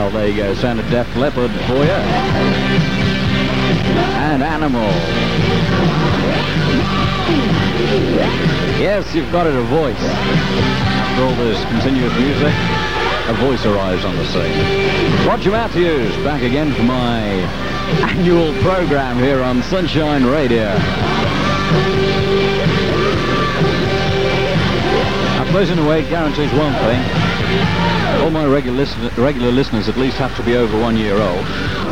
Well, there you go. Sound of Def Leppard for you. And Animal. Yes, you've got it, a voice. After all this continuous music, a voice arrives on the scene. Roger Matthews, back again for my annual program here on Sunshine Radio. I suppose in a way it guarantees one thing. All my regular listeners at least have to be over 1 year old.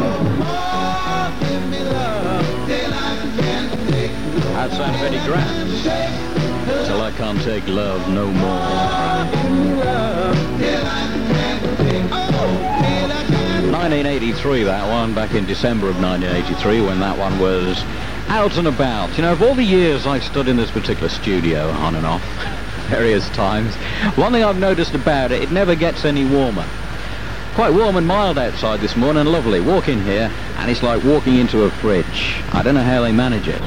That sound of Eddie Grant. Till I can't take love no more. 1983, that one, back in December of 1983, when that one was out and about. You know, of all the years I've stood in this particular studio, on and off, various times, one thing I've noticed about it, it never gets any warmer. Quite warm and mild outside this morning, lovely. Walk in here, and it's like walking into a fridge. I don't know how they manage it.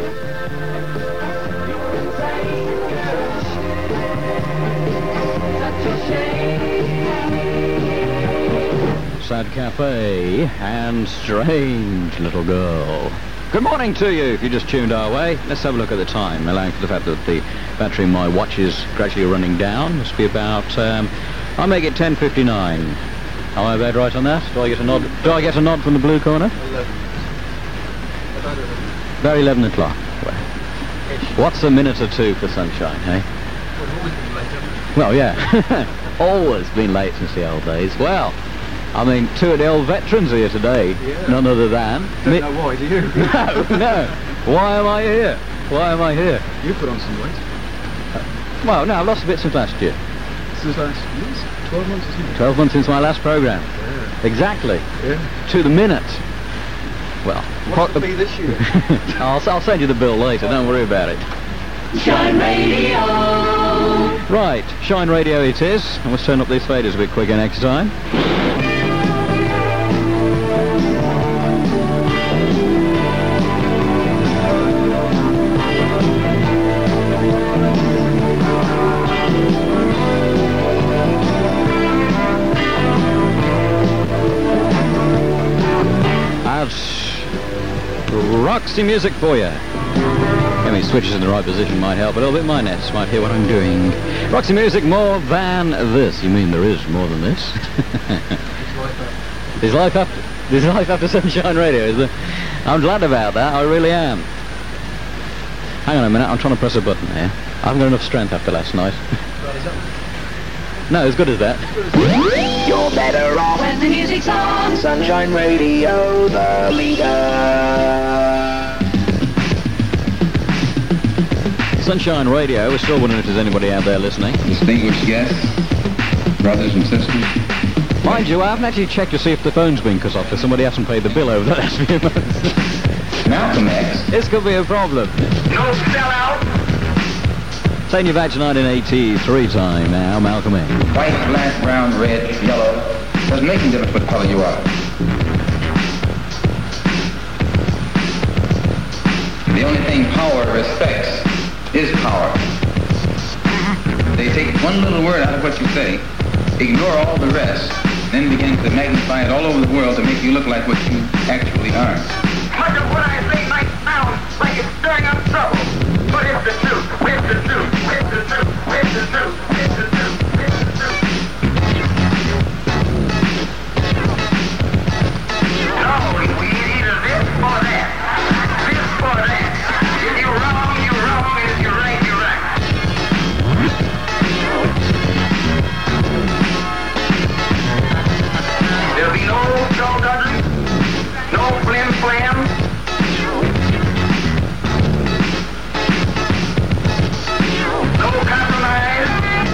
Sad Cafe and Strange Little Girl. Good morning to you if you just tuned our way. Let's have a look at the time, allowing for the fact that the battery in my watch is gradually running down. Must be about, I'll make it 10:59. Am I about right on that? Do I get a nod? Do I get a nod from the blue corner? 11. About 11 o'clock. Well, what's a minute or two for sunshine, eh? Well, yeah. Always been late since the old days. Well, I mean, two of the old veterans here today, yeah. None other than... Don't know why, do you? No. Why am I here? Why am I here? You put on some weight. Well, no, I've lost a bit since last year. Since last year? 12 months, isn't it? 12 months since my last programme. Yeah. Exactly. Yeah. To the minute. Well... What will it be this year? I'll send you the bill later, don't worry about it. Shine Radio! Right, Shine Radio it is. I must turn up these faders a bit quicker next time. Roxy music for you. Having switches in the right position might help a little bit. My nets might hear what I'm doing. Roxy music, more than this. You mean there is more than this? There's life after Sunshine Radio, is there? I'm glad about that. I really am. Hang on a minute. I'm trying to press a button here. I haven't got enough strength after last night. No, as good as that. You're better off when the music's on. Sunshine Radio, the leader. Sunshine Radio, we're still wondering if there's anybody out there listening. Distinguished guests, brothers and sisters. Mind you, I haven't actually checked to see if the phone's been cut off, because somebody hasn't paid the bill over the last few months. Malcolm X. This could be a problem. No sellout. Taking you back to 1983 time now, Malcolm X. White, black, brown, red, yellow. Doesn't make any difference what color you are. The only thing power respects is power. They take one little word out of what you say, ignore all the rest, then begin to magnify it all over the world to make you look like what you actually are. Much of what I say might sound like it's stirring up trouble, but it's the truth. It's the truth. It's the truth. It's the truth. It's the truth. It's the truth. No, we need either this or that. This or that. If you're wrong, you're wrong. And if you're right, you're right. There'll be no skullduggery, no flim-flam. No compromise.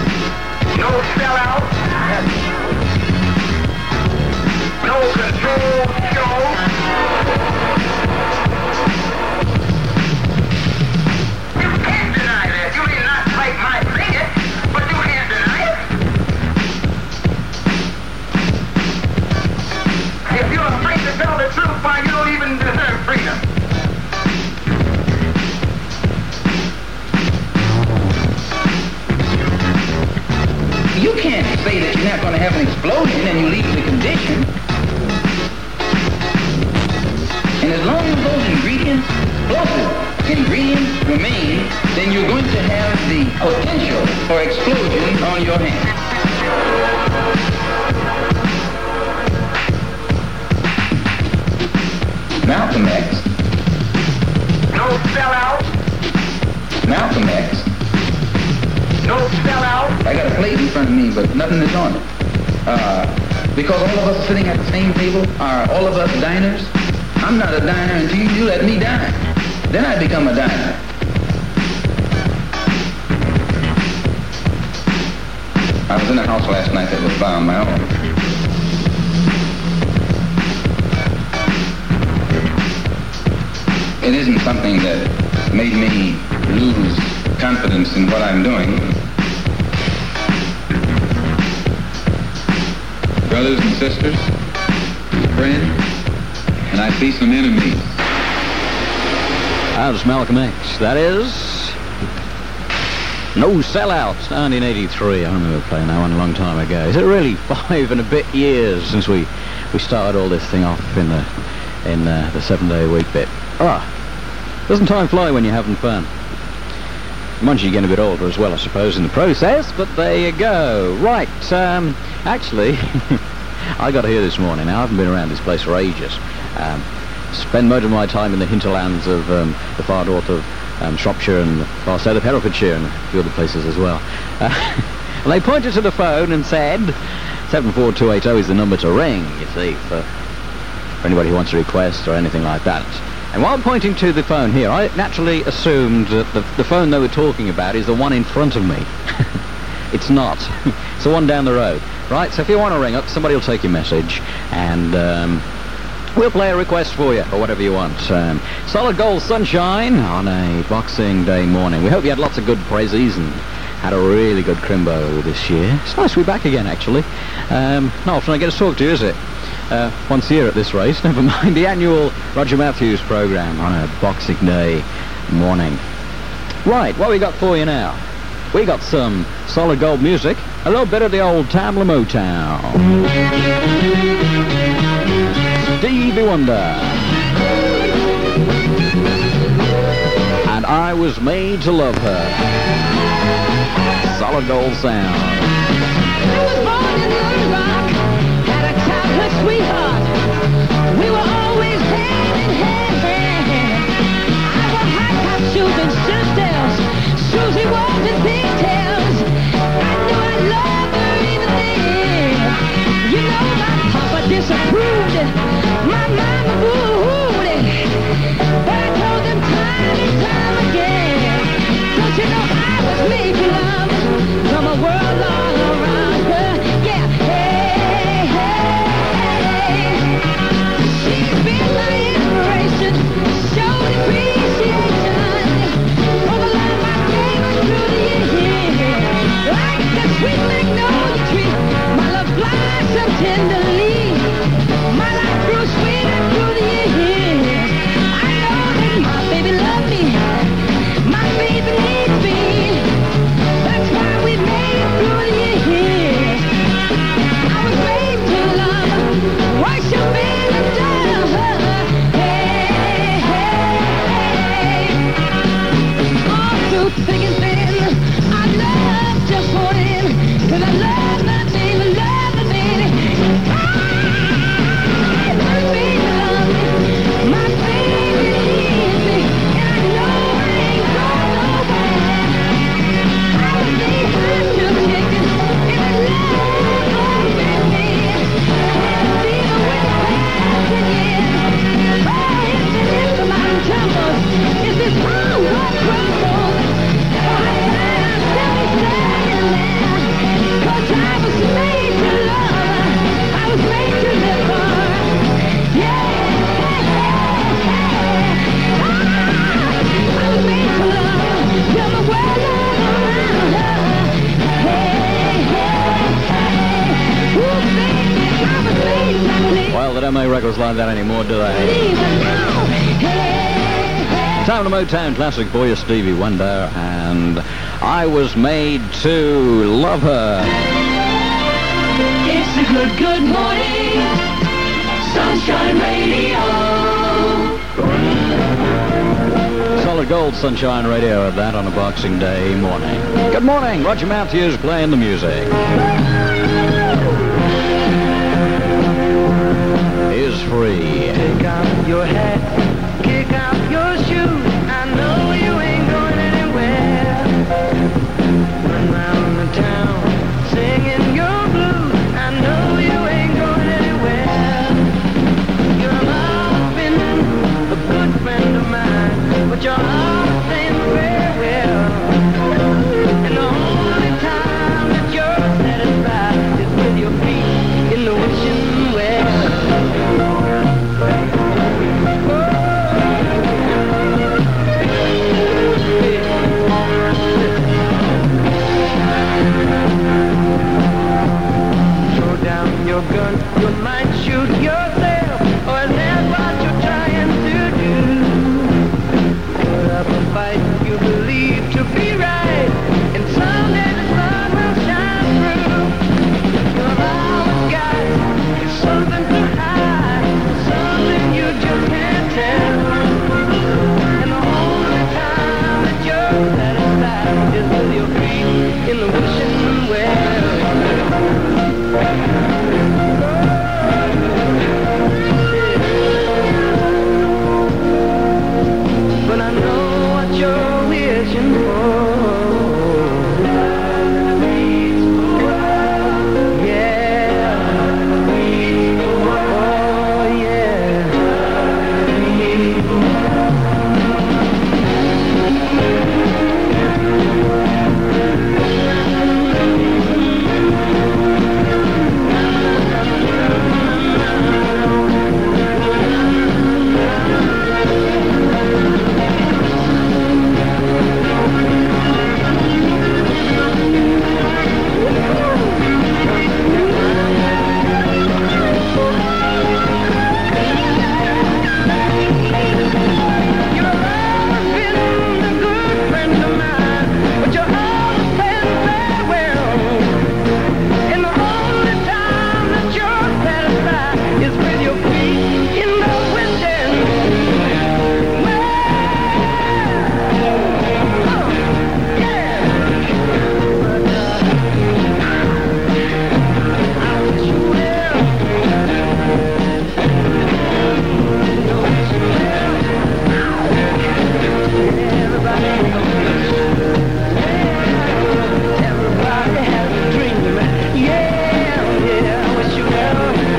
going to have an explosion and you leave the condition. And as long as those explosive ingredients remain, then you're going to have the potential for explosion on your hands. Malcolm X. No sellout. Malcolm X. No sellout. I got a plate in front of me, but nothing is on it. Because all of us sitting at the same table are all of us diners. I'm not a diner until you let me dine. Then I become a diner. I was in a house last night that was by my own. It isn't something that made me lose confidence in what I'm doing. Brothers and sisters, friends, and I see some enemies. That's Malcolm X. That is No Sellout, 1983. I remember playing that one a long time ago. Is it really 5 and a bit years since we started all this thing off in the 7-day-a-week bit? Doesn't time fly when you're having fun? Once you get a bit older as well, I suppose, in the process, but there you go. Right, actually, I got here this morning. Now, I haven't been around this place for ages. Spend most of my time in the hinterlands of the far north of Shropshire and the far south of Herefordshire and a few other places as well. And they pointed to the phone and said, 74280 is the number to ring, you see, for anybody who wants a request or anything like that. And while pointing to the phone here, I naturally assumed that the phone they were talking about is the one in front of me. It's not. It's the one down the road. Right, so if you want to ring up, somebody will take your message and we'll play a request for you, or whatever you want. Solid Gold Sunshine on a Boxing Day morning. We hope you had lots of good prezzies and had a really good crimbo this year. It's nice to be back again, actually. Not often I get to talk to you, is it? Once a year at this rate, never mind. The annual Roger Matthews programme on a Boxing Day morning. Right, what we got for you now? We got some solid gold music, a little bit of the old Tamla Motown. Stevie Wonder. And I Was Made to Love Her. Solid gold sound. I was born in Little Rock, had a childhood sweetheart. We were always hand in hand. I wore high-top shoes and shoes-tails. Susie walked in pigtails. I knew I loved her even then. You know my papa disapproved it. My mama boo-hooed it. But I told them time and time again. Don't you know I was made for love from a world all around her? Yeah, hey, hey. She's been my inspiration, showed appreciation for the love I gave her through the years. Like the sweet magnolia tree, my love blossomed tenderly. My life grew sweeter through the years. I know that my baby loved me, my baby needs me. That's why we made it through the years. I was made to love, worship and adore her. Hey, hey, hey. All through thick and thin, I love just poured in. 'Cause I love my baby, love my baby. My baby loves me, my baby needs me. And I know I ain't going nowhere. I was made hot to chicken, and I love my baby. Can't even with passing years. Oh, if the mountain tumbles, if this whole world crumbles, I'll still be standing there. 'Cause I was made to love, I was made to live for. Yeah, I was made to love, till the world all around her. Hey, hey, ooh, baby, I was made to live. Well, they don't make records like that anymore, do they? Even now, hey, hey. Town of Motown classic for you, Stevie Wonder, and I Was Made to Love Her. It's a good morning. Sunshine Radio. Solid gold Sunshine Radio at that on a Boxing Day morning. Good morning. Roger Matthews playing the music. Is free. Take off your hat, kick off your shoes. I know you ain't going anywhere. Run round the town, singing your blues. I know you ain't going anywhere. Your love's been a good friend of mine, but your heart's ain't very well. And the only time that you're satisfied is with your feet in the wishing well. Throw down your gun, you might shoot yourself, or is that what you're trying to do? Put up a fight you believe to be right, and someday the sun will shine through. Your love got is something to hide, something you just can't tell. And the only time that you're satisfied is with your feet in the wishing well. But I know what you're wishing for. Yeah. Oh, yeah. Your love's been a good friend of mine, but your heart is playing very well. And the only time that you're satisfied is with your feet in the wishing well. Yeah. But I wish you well. You wish you well. Everybody has a dream. Yeah, I wish you well.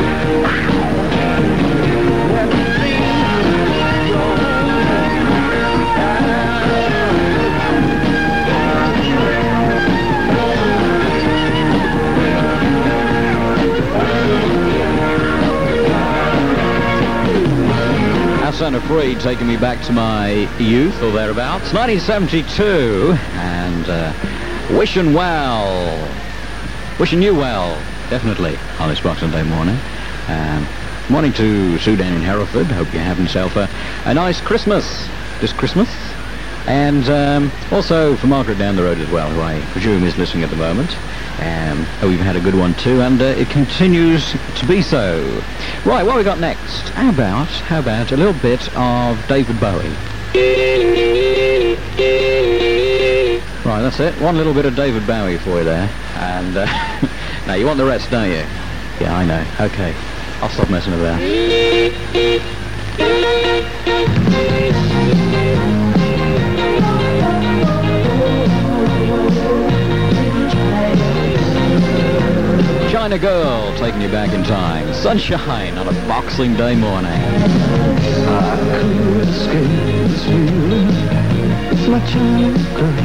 Let me see your Santa Free taking me back to my youth or thereabouts. 1972 and wishing you well, definitely on this Boxing Day morning. Morning to Sudan in Hereford. Hope you're having yourself a nice Christmas this Christmas. And also for Margaret down the road as well, who I presume is listening at the moment. We've had a good one too, and it continues to be so. Right, what we got next? How about a little bit of David Bowie? Right, that's it. One little bit of David Bowie for you there. And now you want the rest, don't you? Yeah, I know. Okay, I'll stop messing about. China Girl, taking you back in time. Sunshine on a Boxing Day morning. I could escape this feeling. It's my China girl.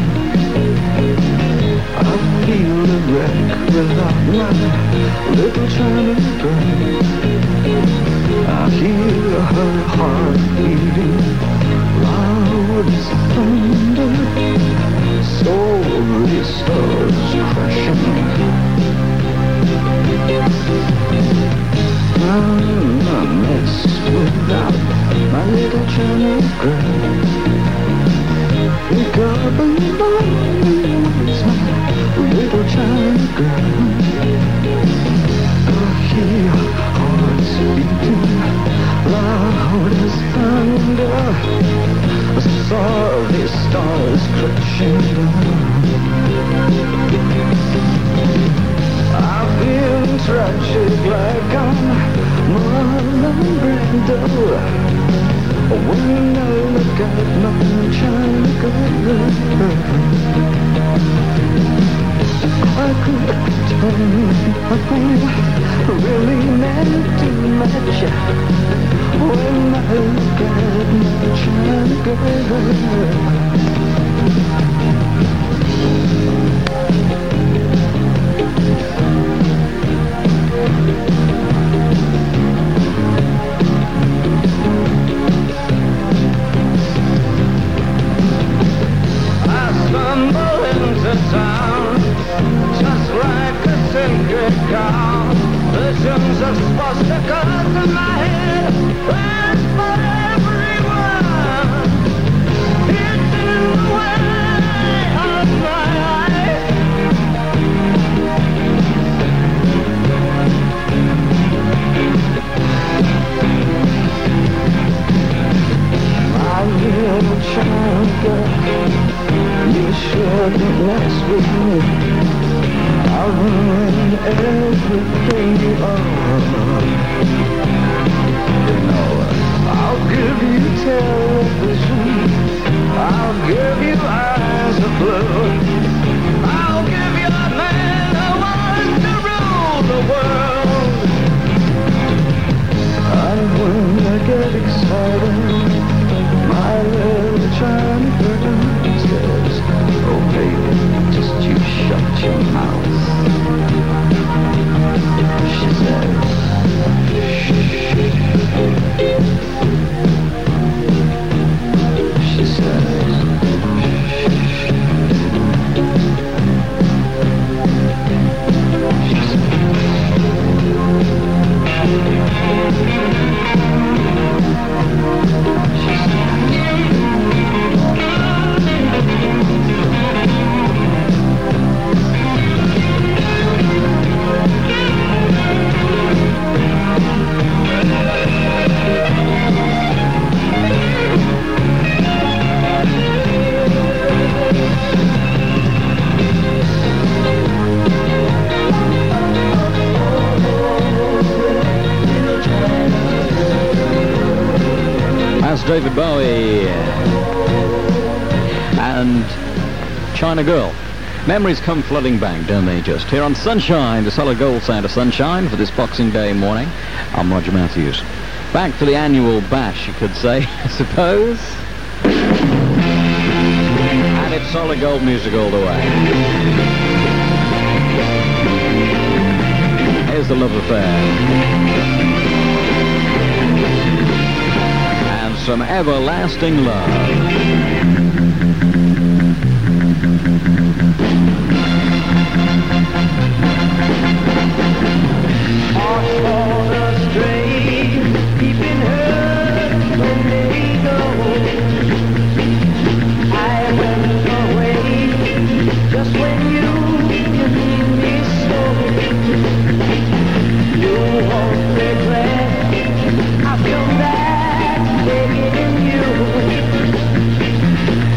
I feel a wreck without my little China girl. I hear her heart beating loud as thunder. So many stars crashing. I'm a mess without my little China girl. Pick up and it's my little China girl. crashing down. I feel tragic like I'm Marlon Brando when I look at my China girl. I could turn really meant to match when I look at my China girl. I stumble into town just like a sacred cow. Visions of swastikas in my head, plans for everyone. It's in the way of my eyes. My little child girl, you shouldn't mess with me. I'll ruin everything you own. You know, I'll give you television, I'll give you eyes of blue, I'll give you a man who wants to rule the world. And when I get excited, my little China girl says, oh baby, just you shut your mouth. She says, she says, That's David Bowie and China Girl. Memories come flooding back, don't they just? Here on Sunshine, the solid gold sound of sunshine for this Boxing Day morning. I'm Roger Matthews. Back for the annual bash, you could say, I suppose. And it's solid gold music all the way. Here's the love affair. And some everlasting love. Just when you need me so. I've come back begging you.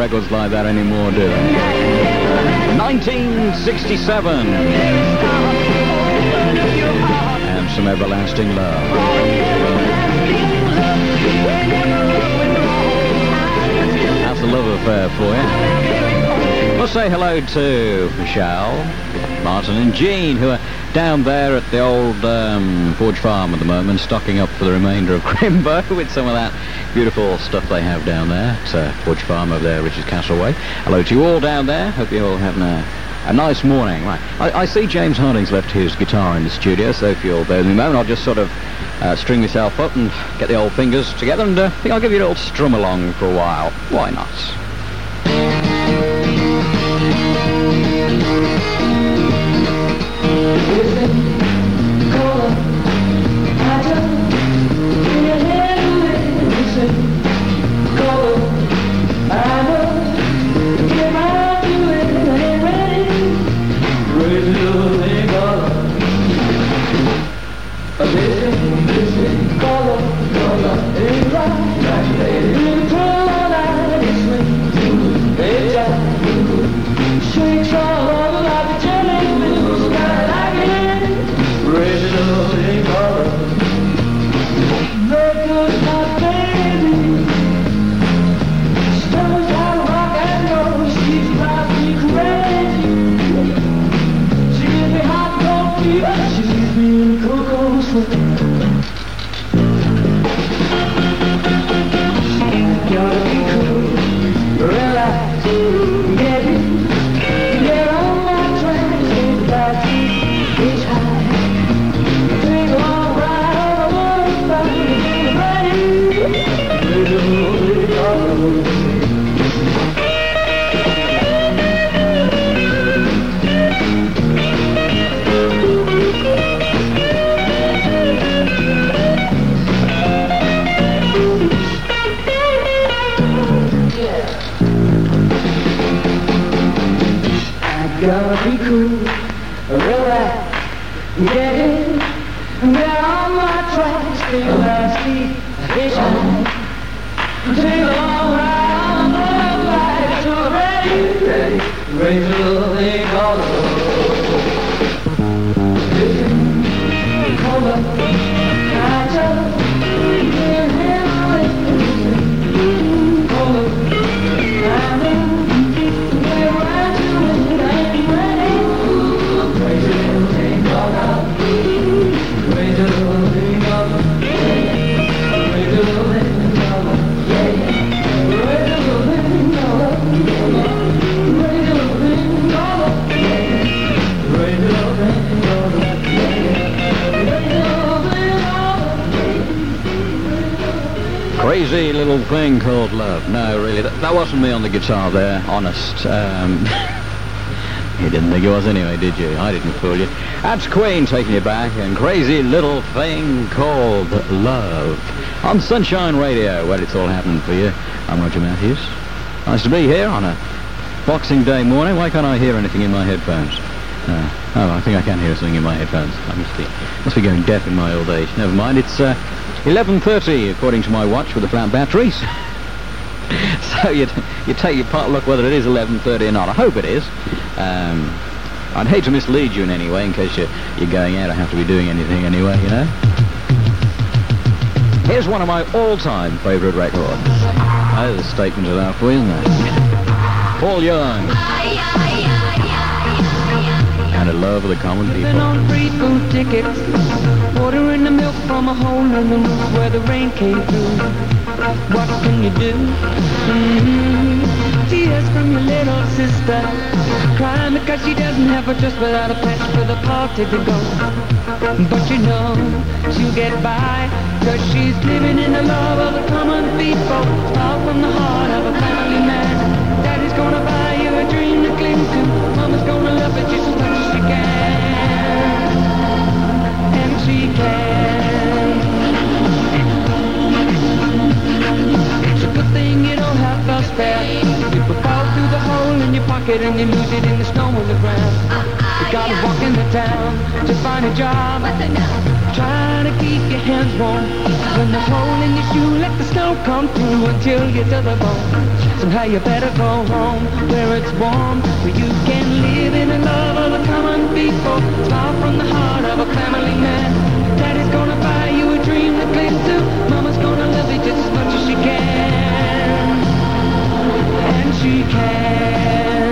records like that anymore, do they? 1967. And some everlasting love. That's a love affair for you. Let's say hello to Michelle, Martin and Jean, who are down there at the old Forge Farm at the moment, stocking up for the remainder of Crimbo with some of that beautiful stuff they have down there. It's Forge Farm over there, Richards Castle Way. Hello to you all down there. Hope you're all having a nice morning. Right, I see James Harding's left his guitar in the studio, so if you'll bear with me a moment, I'll just sort of string myself up and get the old fingers together, and I think I'll give you a little strum along for a while. Why not? Gotta be cool, relax, get in, get on my tracks, feel nasty, fish on, take a long ride on the light, so ready to take all the listen, hold up, catch up, get him away, hold up, I'm in. Crazy little thing called love. No, really, that wasn't me on the guitar there, honest. You didn't think it was anyway, did you? I didn't fool you. That's Queen taking you back, and Crazy Little Thing Called Love. On Sunshine Radio, where it's all happening for you. I'm Roger Matthews. Nice to be here on a Boxing Day morning. Why can't I hear anything in my headphones? Oh, I think I can hear something in my headphones. I must be going deaf in my old age. Never mind, it's 11:30 according to my watch with the flat batteries. So you take your pot look whether it is 11:30 or not. I hope it is. I'd hate to mislead you in any way in case you're going out. I have to be doing anything anyway, you know. Here's one of my all-time favourite records. There's a statement of that for you, isn't there? Paul Young. And a love of the common people. Living on free food tickets, ordering the milk from a hole in the roof where the rain came through. What can you do? Tears from your little sister, crying because she doesn't have a dress without a patch for the party to go. But you know she'll get by, cause she's living in the love of the common people, far from the heart of a family man. Daddy's gonna buy you a dream to cling to, Mama's gonna love it just as much as she can. And she can. It's a good thing you don't have to spare. You could fall through the hole in your pocket and you lose it in the snow on the ground. You gotta walk in the town to find a job, trying to keep your hands warm when the hole in your you let the snow come through until you're to the bone. Somehow you better go home where it's warm, where you can live in the love of the common people. Smile from the heart of a family man. Daddy's gonna buy you a dream to cling to. Mama's gonna love you just as much as she can. And she can.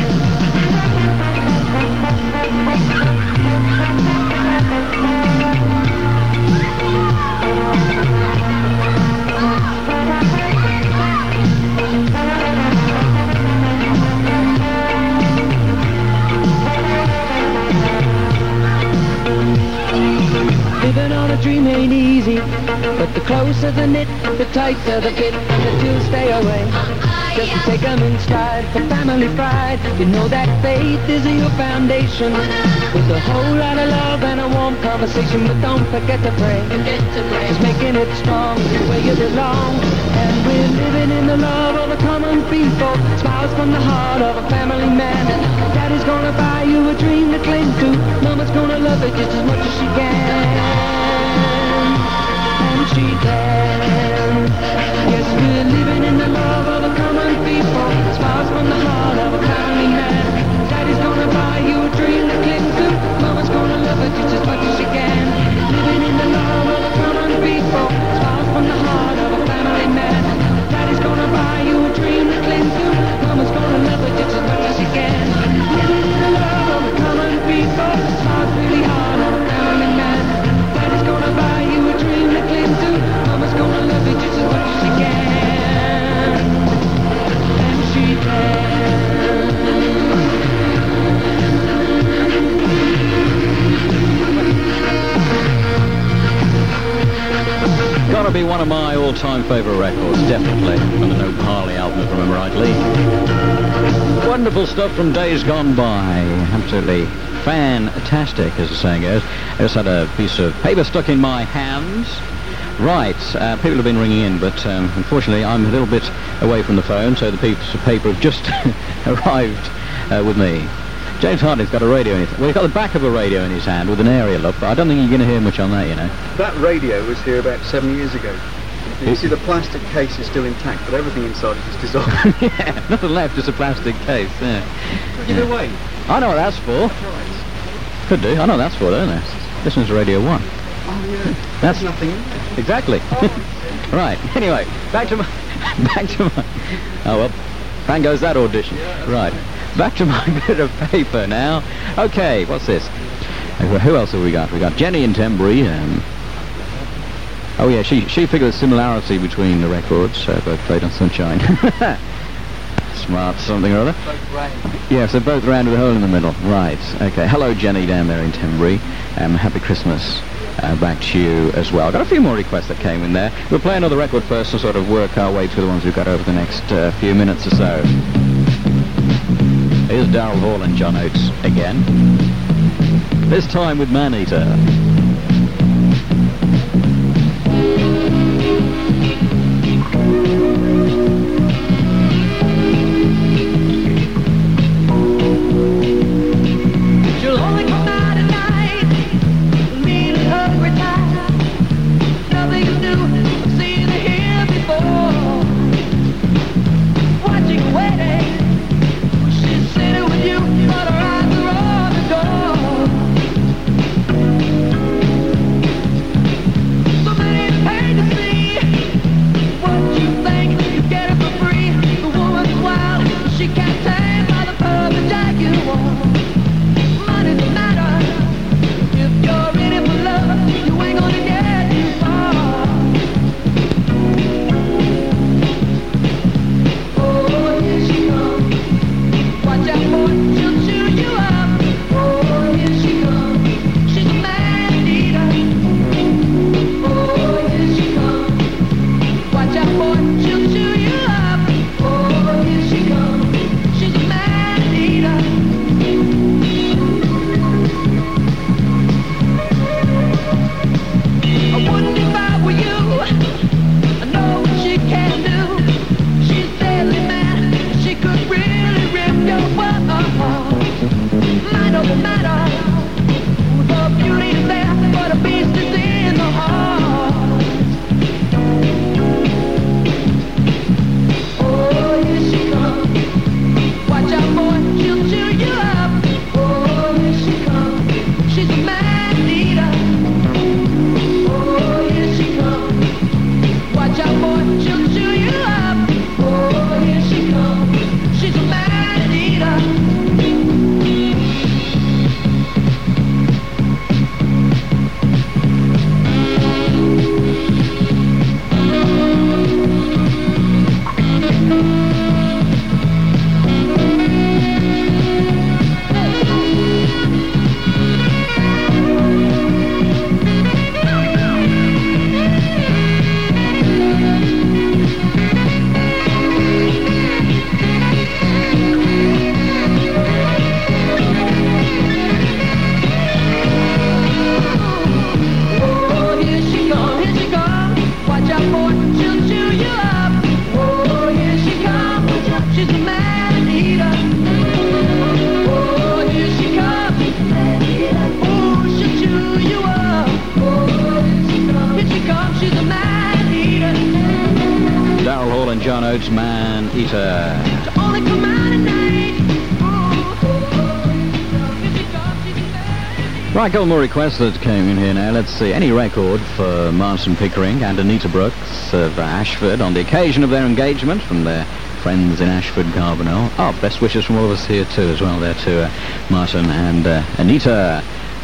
Living on a dream ain't easy, but the closer the knit, the tighter the fit, and the two stay away. Just to take them in stride for family pride. You know that faith is your foundation, with a whole lot of love and a warm conversation. But don't forget to pray, just making it strong, where you belong. And we're living in the love of the common people. Smiles from the heart of a family man. Daddy's gonna buy you a dream to cling to. Mama's gonna love it just as much as she can. And she can. Yes, we're living in the love of the common people. Smiles from the heart of a family man. Daddy's gonna buy you a dream to cling to. Mama's gonna love it just as much as she can. Living in the love of the common people. Smiles from the heart of a family man. Daddy's gonna buy you a dream to cling to. Mama's gonna love it just as much as she can. Living in the love of the common people. Smiles really hard on a family man. Daddy's gonna buy you a dream to cling to. Mama's gonna love it just as much as she can. And she can. Gotta be one of my all-time favourite records, definitely, from the No Parley album, if I remember rightly. Wonderful stuff from days gone by. Absolutely fantastic, as the saying goes. I just had a piece of paper stuck in my hands. Right, people have been ringing in, but unfortunately I'm a little bit away from the phone, so the piece of paper have just arrived with me. James Harding's got a radio in his... Well, he's got the back of a radio in his hand with an aerial up, but I don't think you're going to hear much on that, you know. That radio was here about 7 years ago. You see the plastic case is still intact, but everything inside it is dissolved. Yeah, nothing left, just a plastic case, yeah. Give it away. I know what that's for. Right. Could do. I know what that's for, don't I? This one's Radio 1. Oh, yeah. That's nothing in there. Exactly. Right, anyway, back to my... Oh, well, bang goes that audition. Right, back to my bit of paper now. Okay, what's this? Who else have we got? We got Jenny in Tembury. Oh yeah, she figured the similarity between the records, both played on Sunshine. Smart something or other. Both round. Yes, they're both round with a hole in the middle. Right, okay. Hello Jenny down there in Tembury. Happy Christmas back to you as well. Got a few more requests that came in there. We'll play another record first and sort of work our way through the ones we've got over the next few minutes or so. Here's Daryl Hall and John Oates again. This time with Man-Eater. She'll only come out at night, lean and hungry tight. Nothing is new, I've seen her here before. Watching, waiting, she's sitting with you, but her eyes are on the door. Notes Man Eater. Only come out at night. Right, a couple more requests that came in here now. Let's see. Any record for Martin Pickering and Anita Brooks of Ashford on the occasion of their engagement from their friends in Ashford, Carbonell. Oh, best wishes from all of us here too, as well, there to Martin and Anita.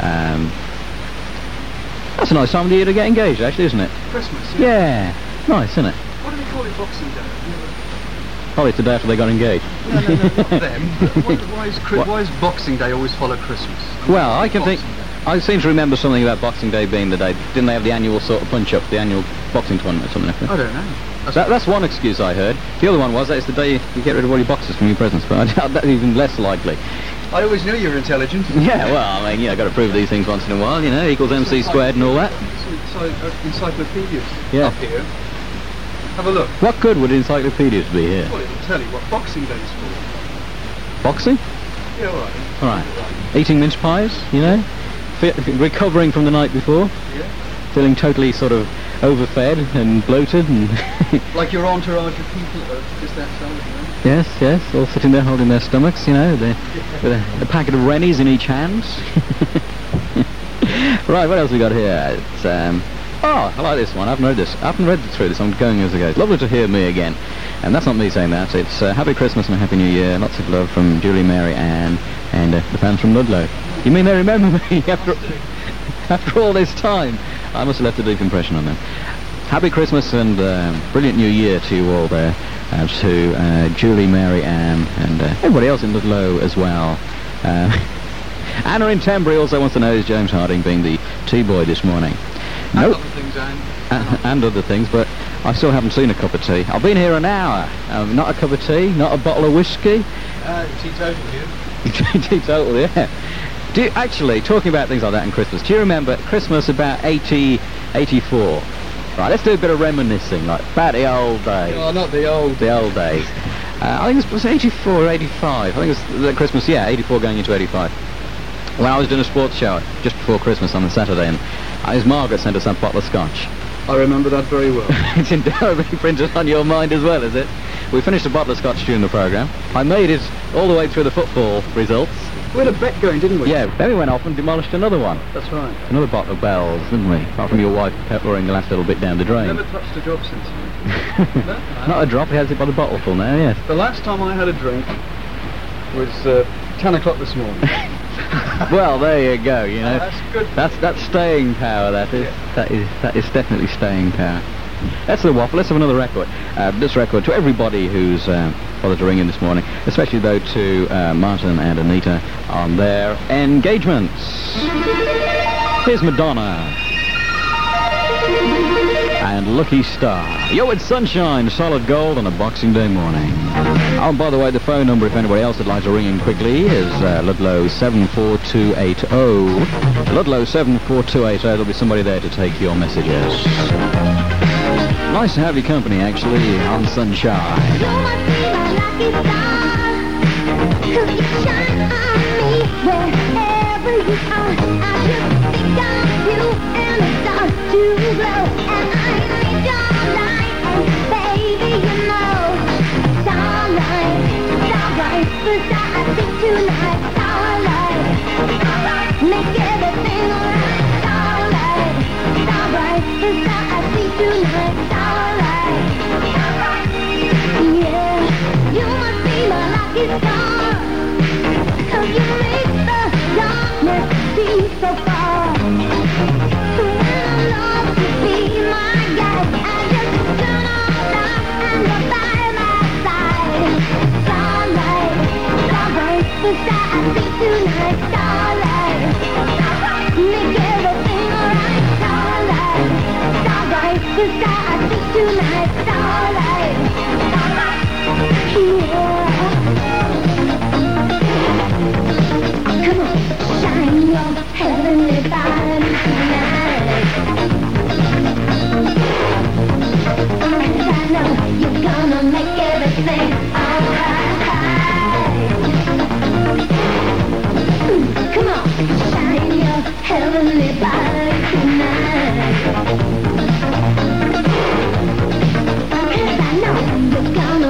That's a nice time of the year to get engaged, actually, isn't it? Christmas, Yeah, nice, isn't it? What do they call it, Boxing Day? Probably the day after they got engaged. No, not them. Why is Boxing Day always follow Christmas? Well, I can Boxing think... Day. I seem to remember something about Boxing Day being the day. Didn't they have the annual sort of punch-up, the annual boxing tournament or something like that? I don't know. That's one excuse I heard. The other one was that it's the day you get rid of all your boxes from your presents, but I doubt that's even less likely. I always knew you were intelligent. Yeah, well, I mean, got to prove these things once in a while, equals MC squared and all that. Some encyclopedias Yeah. up here. Have a look. What good would encyclopedias be here? Well, it'll tell you what Boxing Day is for. Boxing? Yeah, all right. All right. Eating mince pies, recovering from the night before, Yeah. feeling totally sort of overfed and bloated and... Like your entourage of people just outside of you. Yes, all sitting there holding their stomachs, with a packet of Rennies in each hand. Right, what else we got here? It's, I like this one. I haven't read through this. I'm going as I go. It's lovely to hear me again. And that's not me saying that. It's Happy Christmas and a Happy New Year. Lots of love from Julie, Mary, Ann, and the fans from Ludlow. You mean they remember me after all this time? I must have left a deep impression on them. Happy Christmas and brilliant New Year to you all there. To Julie, Mary, Ann, and everybody else in Ludlow as well. Anna in Tembury also wants to know, is James Harding being the tea-boy this morning? And Nope. other things, Anne. And other things, but I still haven't seen a cup of tea. I've been here an hour. Not a cup of tea, not a bottle of whiskey. Teetotal here. Teetotal, yeah. Actually, talking about things like that in Christmas, do you remember Christmas about 84? Right, let's do a bit of reminiscing, like about the old days. Oh, not the old. The old days. I think it was 84 or 85. I think it was the Christmas, 84 going into 85. When I was doing a sports show just before Christmas on a Saturday, and his Margaret sent us a bottle of scotch. I remember that very well. It's indelibly printed on your mind as well, is it? We finished a bottle of scotch during the programme. I made it all the way through the football results. We had a bet going, didn't we? Yeah, then we went off and demolished another one. That's right. Another bottle of Bells, didn't we? Apart from your wife peppering the last little bit down the drain. Never touched a drop since. Not a drop, he has it by the bottle full now, yes. The last time I had a drink was 10 o'clock this morning. Well, there you go, That's good. That's staying power, that is. Yeah. That is definitely staying power. That's the waffle. Let's have another record. This record to everybody who's bothered to ring in this morning, especially though to Martin and Anita on their engagements. Here's Madonna and Lucky Star. Yo, it's sunshine, solid gold on a Boxing Day morning. Oh, and by the way, the phone number, if anybody else would like to ring in quickly, is Ludlow 74280. Ludlow 74280. There'll be somebody there to take your messages. Nice to have your company, actually, on Sunshine. You must be my lucky star, 'cause you shine on me wherever you are. I just think of you and the stars to glow, and I need your light, and baby, you know, starlight, starlight, the star I see tonight, starlight, make everything alright, starlight, starlight, the star I see tonight, starlight, yeah, you must be my lucky star, 'cause you make the darkness seem so far. So when I'm lost, you be my guide. I just turn on off and you're by my side. Starlight, starlight, the star I see tonight. Starlight, make everything alright. Starlight, starlight, the star I see tonight. Starlight, yeah. Come on, shine your heavenly body tonight. 'Cause I know you're gonna make everything alright. Come on, shine your heavenly body tonight. 'Cause I know you're gonna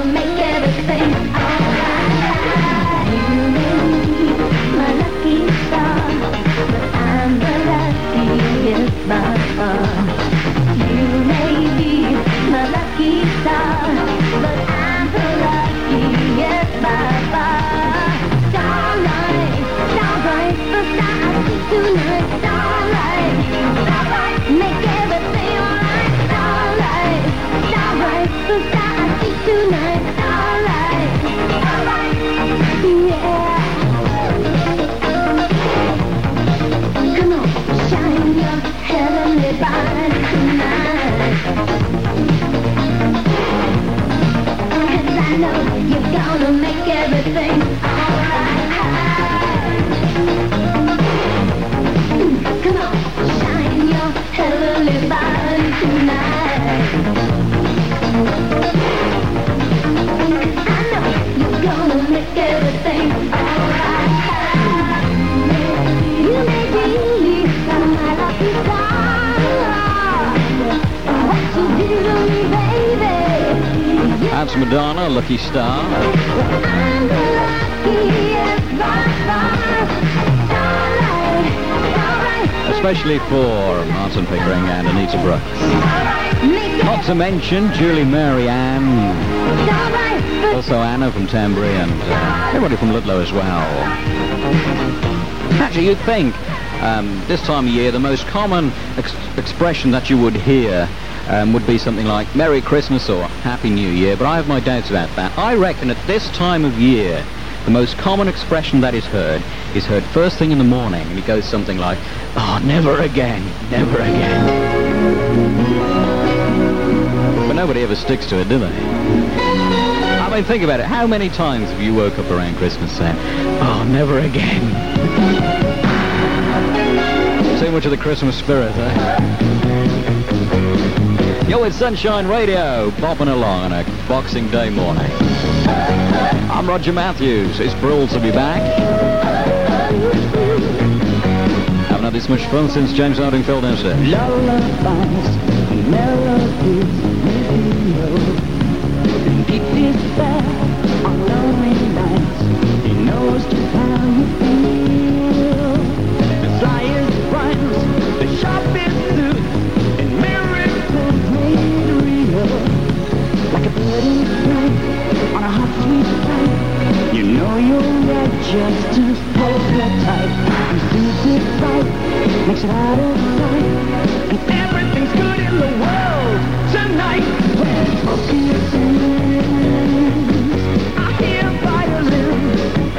everybody tonight. 'Cause I know you're gonna make everything alright. Come on, shine your heavenly body tonight. I know you're gonna make everything alright. You may be my lucky star. What you do to me, baby. That's Madonna, Lucky Star. I'm the luckiest by far. Alright. Especially for Martin Pickering and Anita Brooks. Not to mention Julie Mary Ann, also Anna from Tambry, and everybody from Ludlow as well. Actually, you'd think this time of year the most common expression that you would hear would be something like Merry Christmas or Happy New Year, but I have my doubts about that. I reckon at this time of year the most common expression that is heard first thing in the morning, and it goes something like, oh, never again, never again. But nobody ever sticks to it, do they? I mean, think about it. How many times have you woke up around Christmas saying, oh, never again? Too much of the Christmas spirit, eh? Yo, it's Sunshine Radio, bopping along on a Boxing Day morning. I'm Roger Matthews. It's thrilled to be back. Haven't had this much fun since James Harding fell downstairs. Lullabies, melodies, radio. Deep despair on lonely nights. He knows just how you feel. The slyest rhymes, the sharpest suits, and miracles made real. Like a bird in flight on a hot sweet night. You know you're right, just to hold her tight. He sees it right, makes it out of sight, and everything's good in the world tonight. When smoking sings, I hear violins.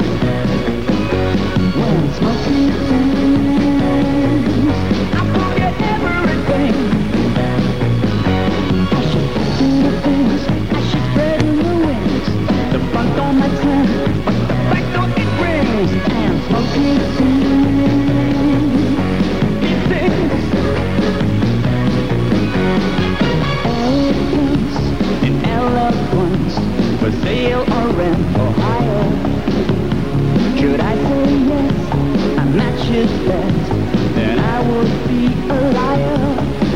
When smoking sings, I forget everything. I should do the things, I should spread in the wings. The fun don't make sense, but the fact don't it brings. And smoking sings, it sings. Elegance and eloquence, for sale or rent or hire. Should I say yes, I match his bet, then I would be a liar.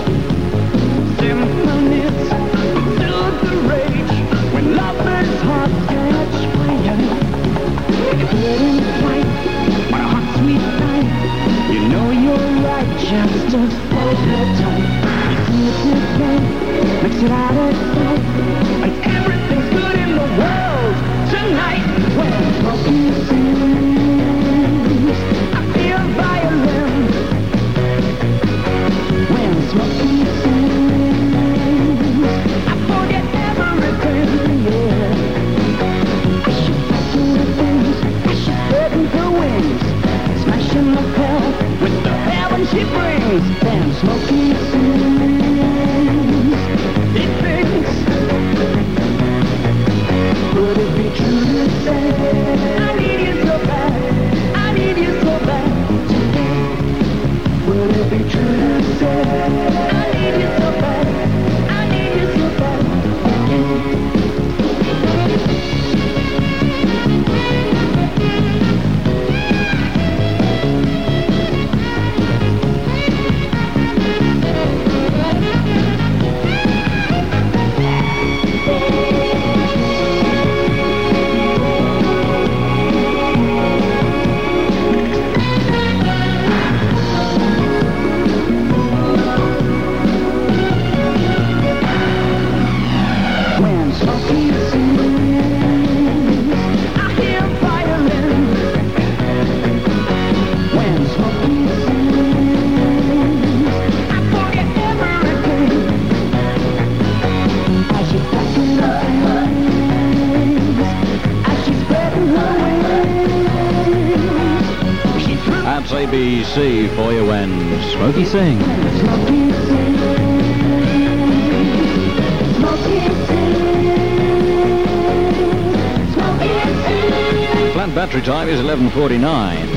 Symphonies soothe the rage when lovers' hearts catch fire. Like a bird in flight on a hot sweet night. You know you're right, just to hold her tight. You see it right, makes it out of sight, and everything's good in the world tonight. When smoking sings, I feel violin. When smoking sings, I forget everything, yeah. I should do the things, I should spread her wings, smashing the hell with the heaven she brings. Then smoking sings, it sings. ABC for you when Smokey sings. Plant battery time is 11:49.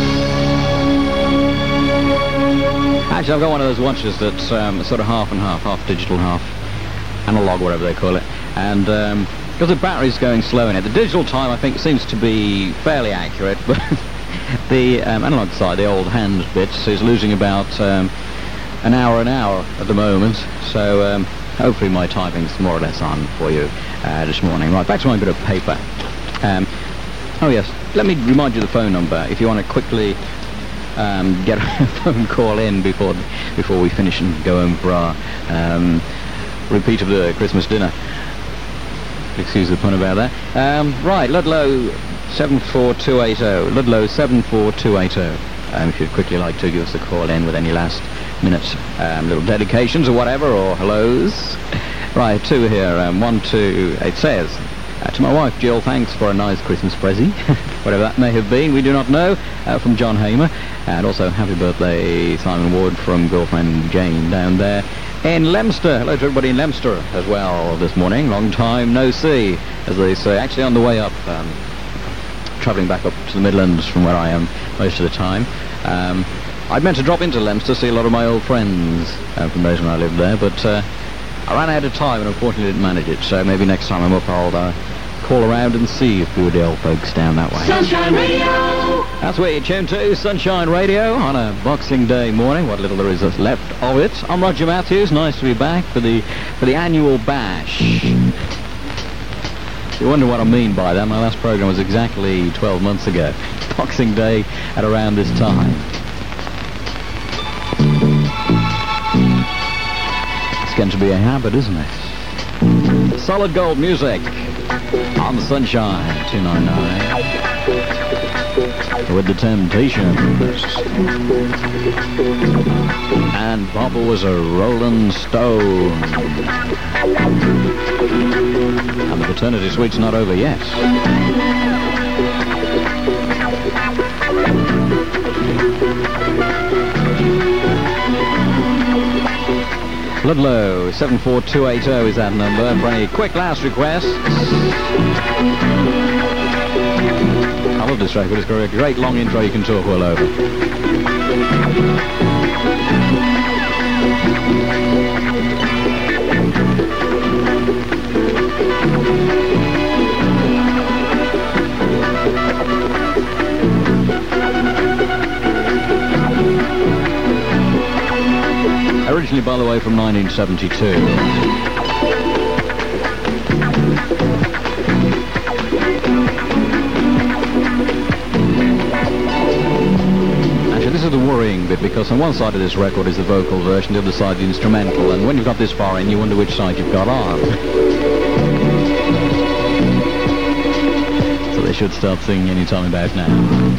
Actually, I've got one of those watches that's sort of half and half digital, half analog, whatever they call it. And because the battery's going slow in it, the digital time I think seems to be fairly accurate, but the analog side, the old hand bits, is losing about an hour at the moment. So hopefully my typing's more or less on for you this morning. Right, back to my bit of paper. Oh yes, let me remind you the phone number if you want to quickly get a phone call in before we finish and go home for our repeat of the Christmas dinner. Excuse the pun about that. Right, Ludlow 74280. Ludlow 74280. If you'd quickly like to give us a call in with any last minute little dedications or whatever, or hellos. Right, two here. 1, 2. It says, to my wife Jill, thanks for a nice Christmas present, whatever that may have been, we do not know, from John Hamer. And also happy birthday Simon Ward from girlfriend Jane down there in Leominster. Hello to everybody in Leominster as well this morning. Long time no see, as they say. Actually on the way up, travelling back up to the Midlands from where I am most of the time. I'd meant to drop into Leominster, see a lot of my old friends from days when I lived there, but I ran out of time and unfortunately didn't manage it. So maybe next time I'm up I'll call around and see a few of the old folks down that way. Sunshine Radio! That's where you tune to, Sunshine Radio, on a Boxing Day morning, what little there is left of it. I'm Roger Matthews, nice to be back for the annual bash. You wonder what I mean by that. My last program was exactly 12 months ago. Boxing Day at around this time. It's going to be a habit, isn't it? Solid gold music on the Sunshine 299 with the Temptations. And Papa was a Rolling Stone. And the paternity suite's not over yet. Ludlow 74280 is that number. And for any quick last requests, I love this record. It's got a great long intro you can talk all over. Originally, by the way, from 1972. This is the worrying bit, because on one side of this record is the vocal version, the other side the instrumental, and when you've got this far in, you wonder which side you've got on. So they should start singing any time about now.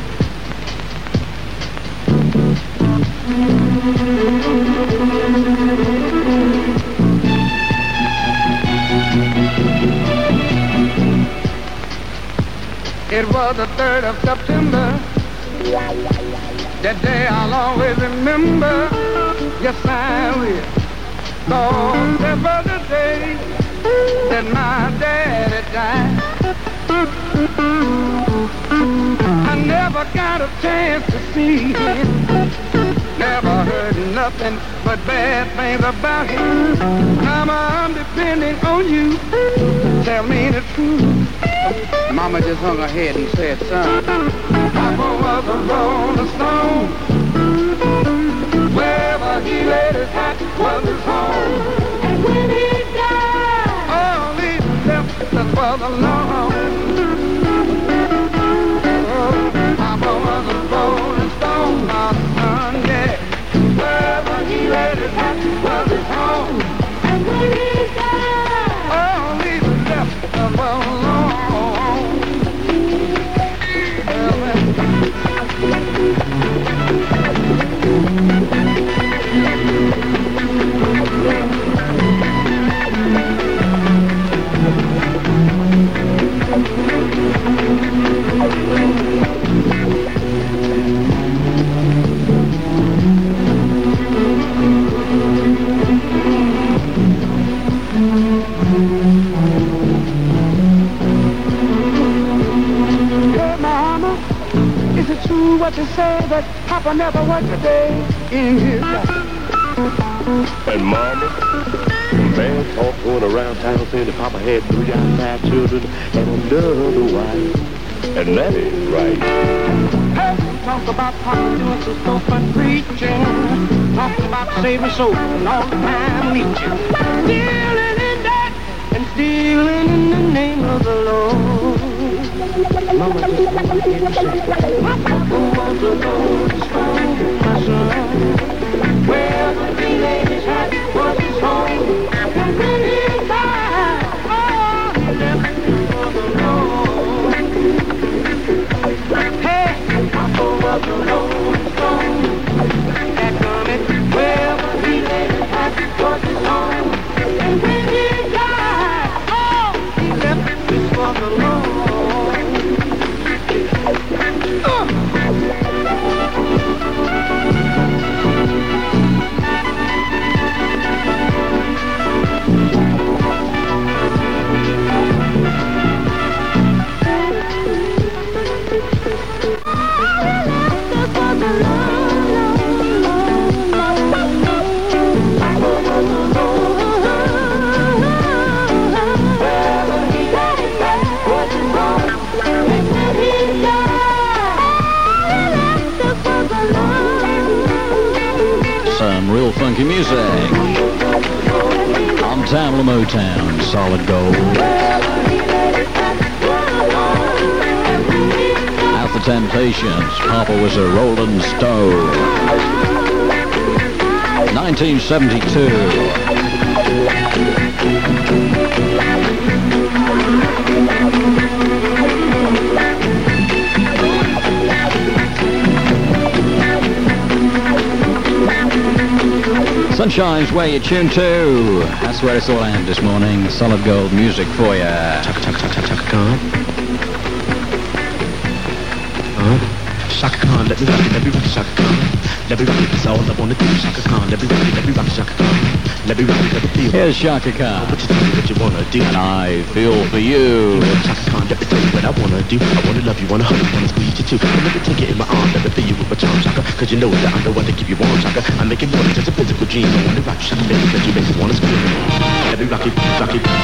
It was the 3rd of September. That day I'll always remember. Yes, I will. 'Cause that was the day that my daddy died. I never got a chance to see him. Never heard nothing but bad things about him. Now I'm depending on you. Tell me the truth. Mama just hung her head and said, son, Papa was a Rolling Stone. Wherever he laid his hat was his home. And when he died, all he left us was alone. Oh, Papa was a Rolling Stone, my son, yeah. Wherever he laid his hat was his home. and when he died, All he left us was alone. Papa never worked a day in his life. And Mama, man talk going around town saying that Papa had 3 out of 5 children and another wife. And that ain't right. Hey, talk about Papa doing some storefront preaching. Talk about saving souls and all the time reaching. Stealing in that and stealing in the name of the Lord. Mama just wanted to hear you say, Papa was the Lord's home, my son. Where the three ladies had was his home. And when he died, oh, he left it for the Lord. Hey, Papa was the Lord's home. That coming, where the three ladies had was his home. And when he died, oh, he left it for the Lord. Some real funky music on Tamla Motown, Solid Gold. Out the Temptations, Papa was a Rolling Stone. 1972. Sunshine's where you're tuned to. That's where it's all at this morning. Solid Gold music for you. Chaka Khan. Chaka Khan, let me rock it, Chaka Khan. Let me rock it, that's all I wanna do, Chaka Khan. Let me rock it, Chaka Khan. Let me rock it, let me feel. Here's Chaka Khan. What you tell me what you wanna do. And I feel for you. Chaka Khan, let me tell you what I wanna do. I wanna love you, wanna hug you, wanna squeeze you too. And let me take it in my arms, let me feel you with my charm, Chaka. Cause you know that I'm the one to keep you warm, Chaka. I make it more than just a physical dream. I wanna rock you, Chaka, baby, cause you make me wanna scream. Let me rock it, rock it.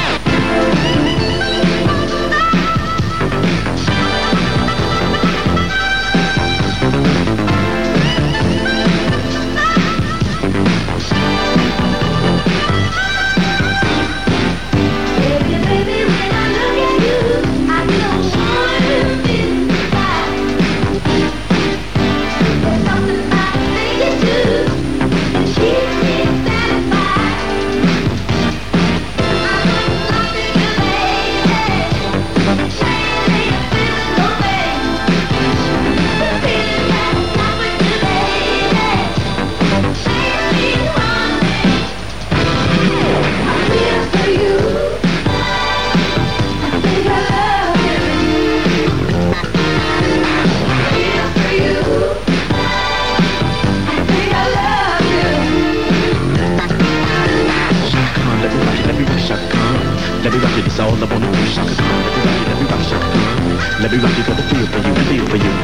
Let me rock it, it's all I wanna do, Chaka Khan. Let me rock it, Chaka Khan. Let me rock it, got a feel for you, feel for you.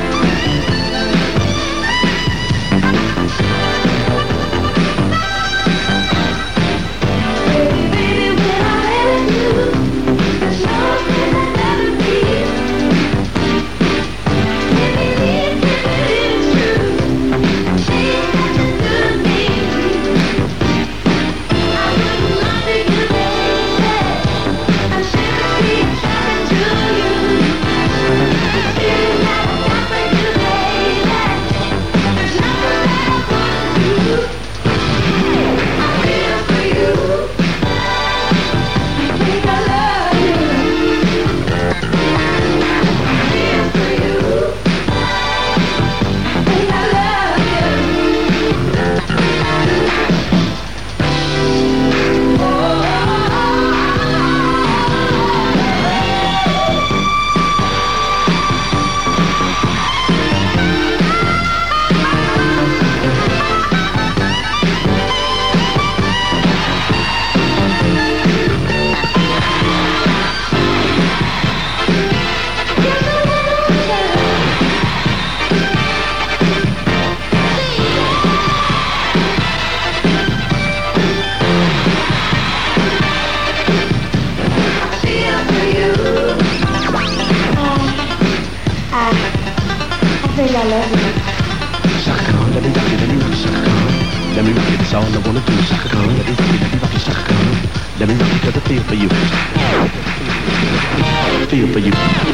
To you. Let me rock because I feel for you. Feel for you.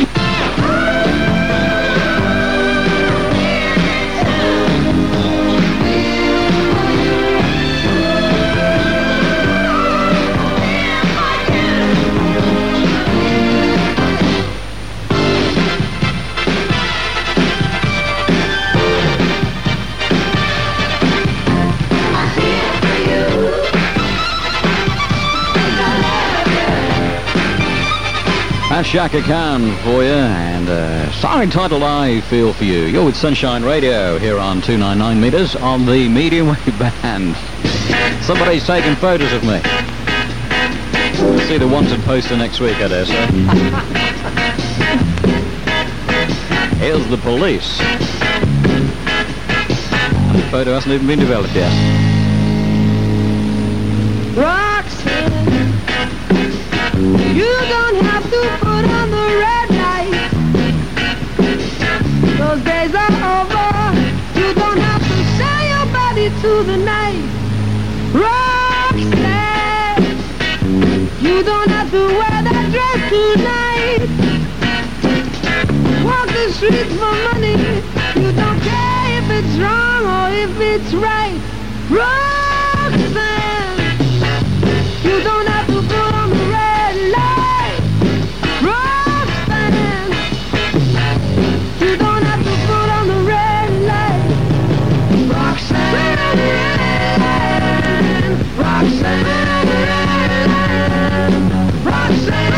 That's Shaka Khan for you, and song entitled I Feel For You. You're with Sunshine Radio here on 299 meters on the medium wave band. Somebody's taking photos of me. We'll see the wanted poster next week, I dare say. Here's the police. The photo hasn't even been developed yet. Roxanne, you don't have to put on the red light. Those days are over. You don't have to sell your body to the night. Roxanne, you don't have to wear that dress tonight. Walk the streets for money. You don't care if it's wrong or if it's right. Roxanne, you don't have to put on the red light. Roxanne, you don't have to put on the red light. Roxanne, Roxanne, Roxanne, Roxanne,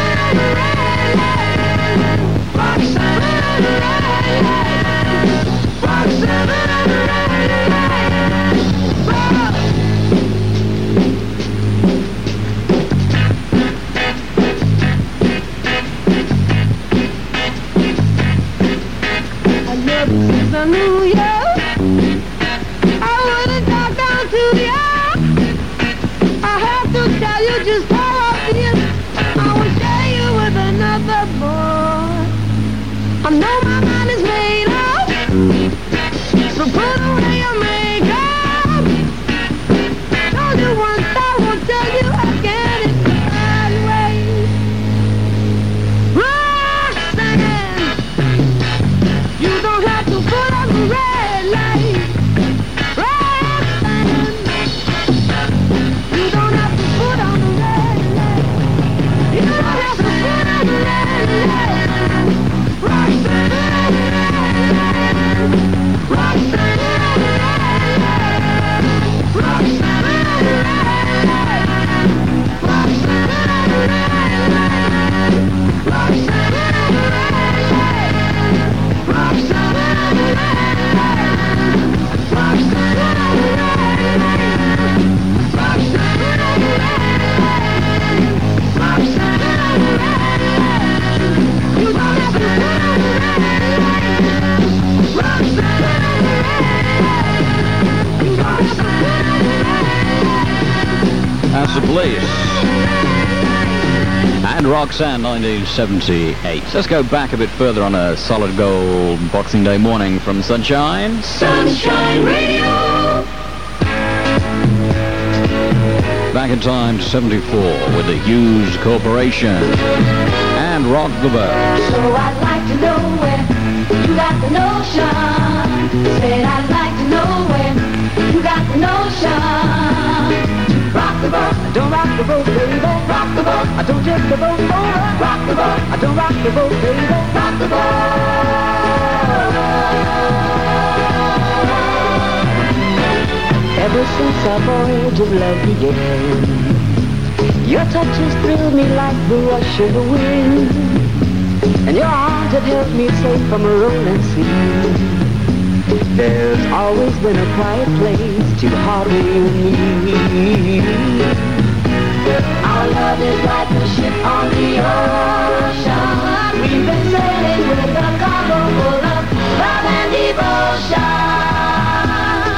since I knew you, I wouldn't talk down to you. I have to tell you just how I feel. I will share you with another boy. I know my mind is made up, so put away your makeup. Told you once, I won't tell you again. It's the right way. Roxanne, you don't have to put on the red light. Roxanne, you don't have to put on the red light. You don't have to put on the red light. Roxanne, Roxanne, Roxanne, That's the Police. And Roxanne, 1978. Let's go back a bit further on a solid gold Boxing Day morning from Sunshine. Sunshine Radio. Back in time to 74 with the Hughes Corporation and Rock the Boat. So I'd like to know where you got the notion. Said I'd like to know where you got the notion. Rock the boat, I don't rock the boat, baby. Rock the boat, I don't tip the boat over. Rock the boat, I don't rock the boat, baby. Rock the boat. Ever since our voyage of love began, your touch has thrilled me like the rush of the wind, and your arms have held me safe from a rolling sea. There's always been a quiet place to harbor you and me. Our love is like a ship on the ocean. We've been sailing with a cargo full of love and devotion.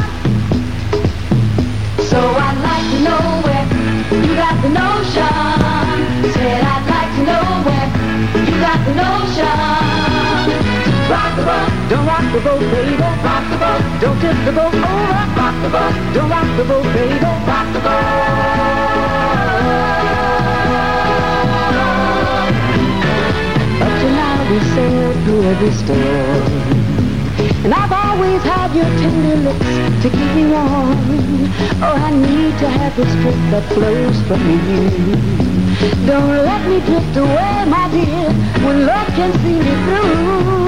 So I'd like to know where you got the notion. Said I'd like to know where you got the notion. Rock the boat, don't rock the boat, baby. Rock the boat, don't tip the boat over. Rock the boat, don't rock the boat, baby. Rock the boat. every store. And I've always had your tender lips to keep me warm. Oh, I need to have the strength that flows from you. Don't let me drift away, my dear, when love can see me through.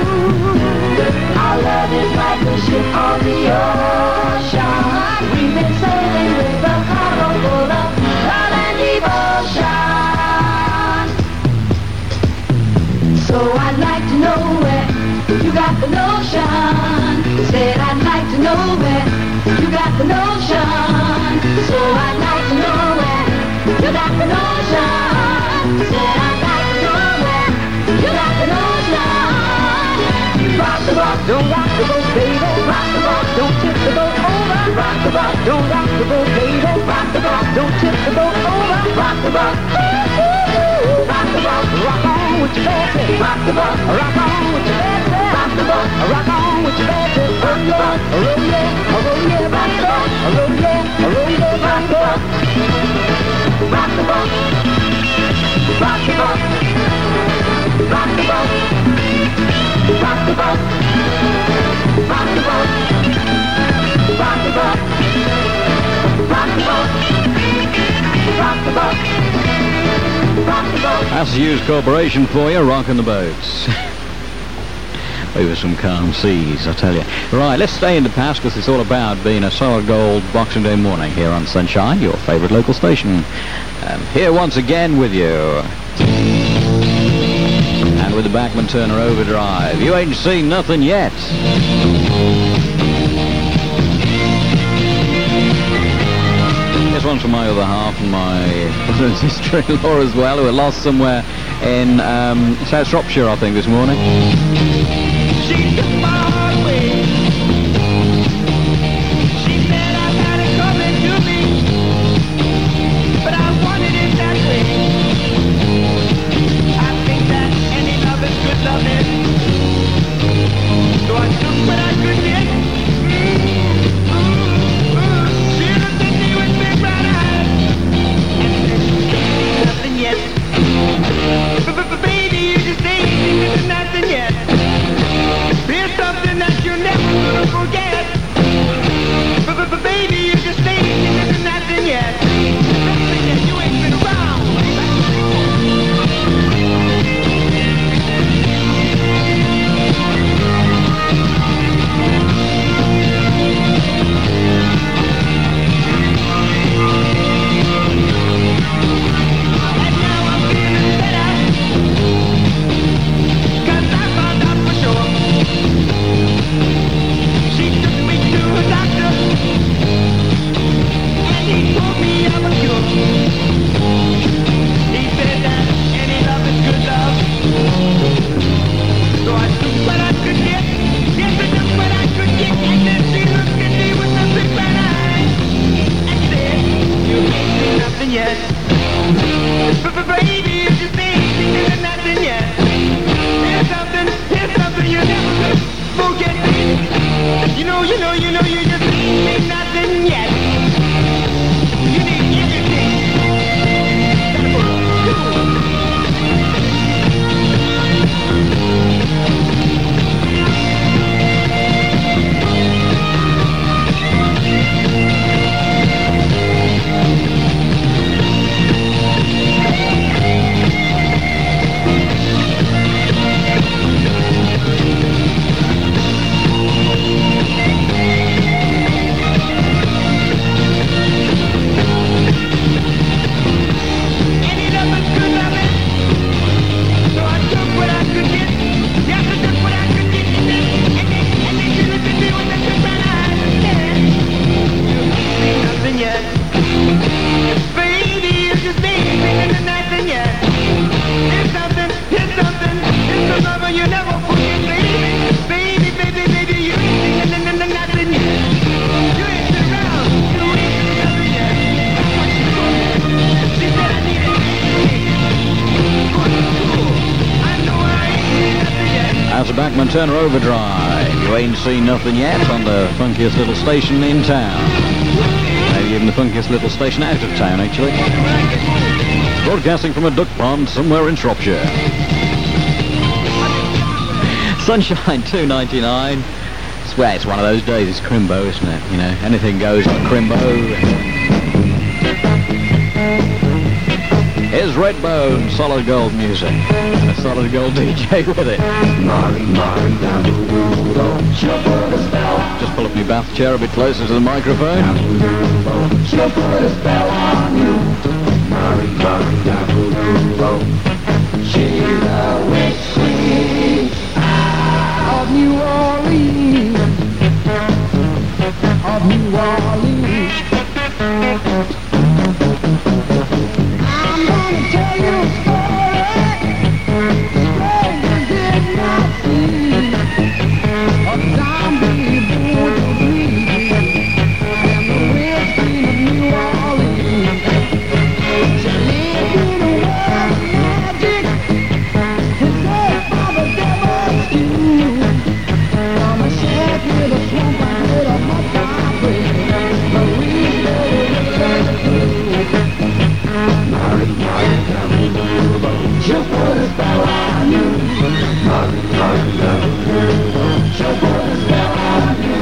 Our love is like a ship on the ocean. We've been sailing with a cargo full of love and devotion. So I'd like to know where you got the notion. Said I'd like to know where you got the notion. So I'd like to know where you got the notion. Said I'd like to know where you got the notion. Rock the boat, don't rock the boat, baby. Rock the boat, don't tip the boat over. Rock the boat, don't rock the boat, baby. Rock the boat, don't tip the boat over. Rock the boat, rock the boat, rock on with your baby. Rock the boat, rock on with your baby. Rock the boat, rock on with your baby. Rock the boat, roll yeah, roll yeah, rock the boat, roll yeah, roll yeah, rock the boat. Rock the boat, rock the boat, rock the boat, rock the boat, rock the boat, rock the boat, rock the boat, rock the boat, rock the boat. That's the Hughes Corporation for you, rocking the boats. Over some calm seas, I tell you. Right, let's stay in the past because it's all about being a solid gold Boxing Day morning here on Sunshine, your favourite local station. Here once again with you. And with the Bachman Turner Overdrive. You ain't seen nothing yet. This one's from my other half and my brother and sister-in-law as well, who are lost somewhere in South Shropshire, I think, this morning. She took my heart away. She said I had it coming to me, but I wanted it that way. I think that any love is good loving, so I took what I could get. She looked at me with big brown eyes and said, nothing yet. But baby, you just ain't nothing yet. Here's something that you're never gonna forget. But baby, you just ain't nothing yet. Nothing yet, you ain't been around. And now I'm feeling better, 'cause I found out for sure. She took me to a doctor, and he told me I'm a cure. He said that any love is good love. So I took what I could get. Yes, I took what I could get. And then she looked at me with a big brown eye and said, you ain't seen nothing yet. But baby, you just ain't seen nothing yet. Here's something you never could forget. You know, you just ain't nothing yet. You need everything. Any love is good loving, so I took what I could get. Yes, I took what I could get, and then she looked at me with that big brown eyes and said, you ain't nothing yet. Baby, you just ain't seen nothing yet. Here's something, it's the lover you never forget, baby. Baby, you ain't seen nothing yet. You ain't been around, you ain't seen nothing yet. She said I needed I know I ain't seen nothing yet. That's a Bachman Turner Overdrive. You ain't seen nothing yet on the funkiest little station in town. Maybe even the funkiest little station out of town, actually. Broadcasting from a duck pond somewhere in Shropshire. Sunshine 299. Well, it's one of those days. It's Crimbo, isn't it? You know, anything goes on Crimbo. Here's Redbone, Solid Gold music. A Solid Gold DJ with it. Just pull up my bath chair a bit closer to the microphone. She'll put a spell on you. She's a witch queen of New Orleans. Of New Orleans. I'm gonna tell you a story you did not see. A zombie voodoo and the red queen of New Orleans. She lived in a world of magic, possessed by the devil's tune. From a shack with a swamp and with a mud-pie bread, Marie she'll put a spell on you. She'll put a spell on you.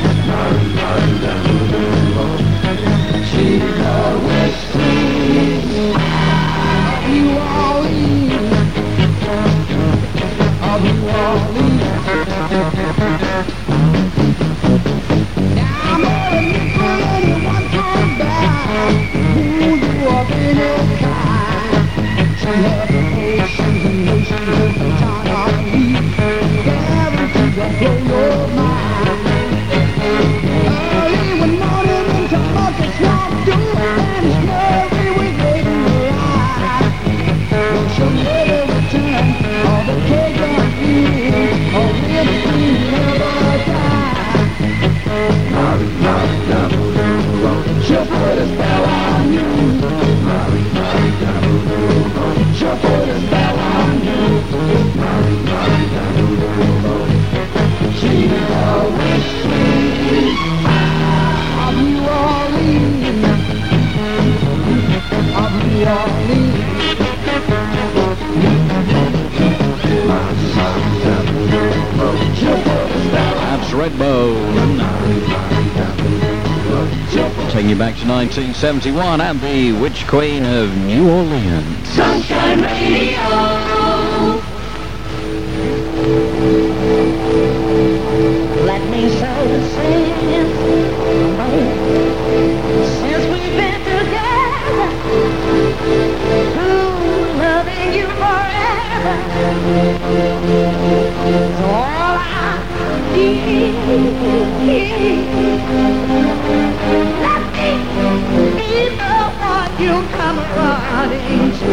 She's a witch queen of New Orleans. Of New Orleans. Now I'm gonna meet anyone come back who you of any kind. She had oceans and oceans of the town of Lee, guaranteed to blow your mind. Early one morning into Market Swamp, do Spanish Mary was waiting to ride. But she'll never return, all the cake on eating, or if she never die. She'll put a spell on you. She'll put a spell on you. She's a witch queen of New Orleans. Of New Orleans. She'll put a spell on That's Redbone. Taking you back to 1971 and the Witch Queen of New Orleans. Sunshine Radio. Let me sow the seed. Since we've been together, loving you forever. It's all I need. Let me be the one you come running to.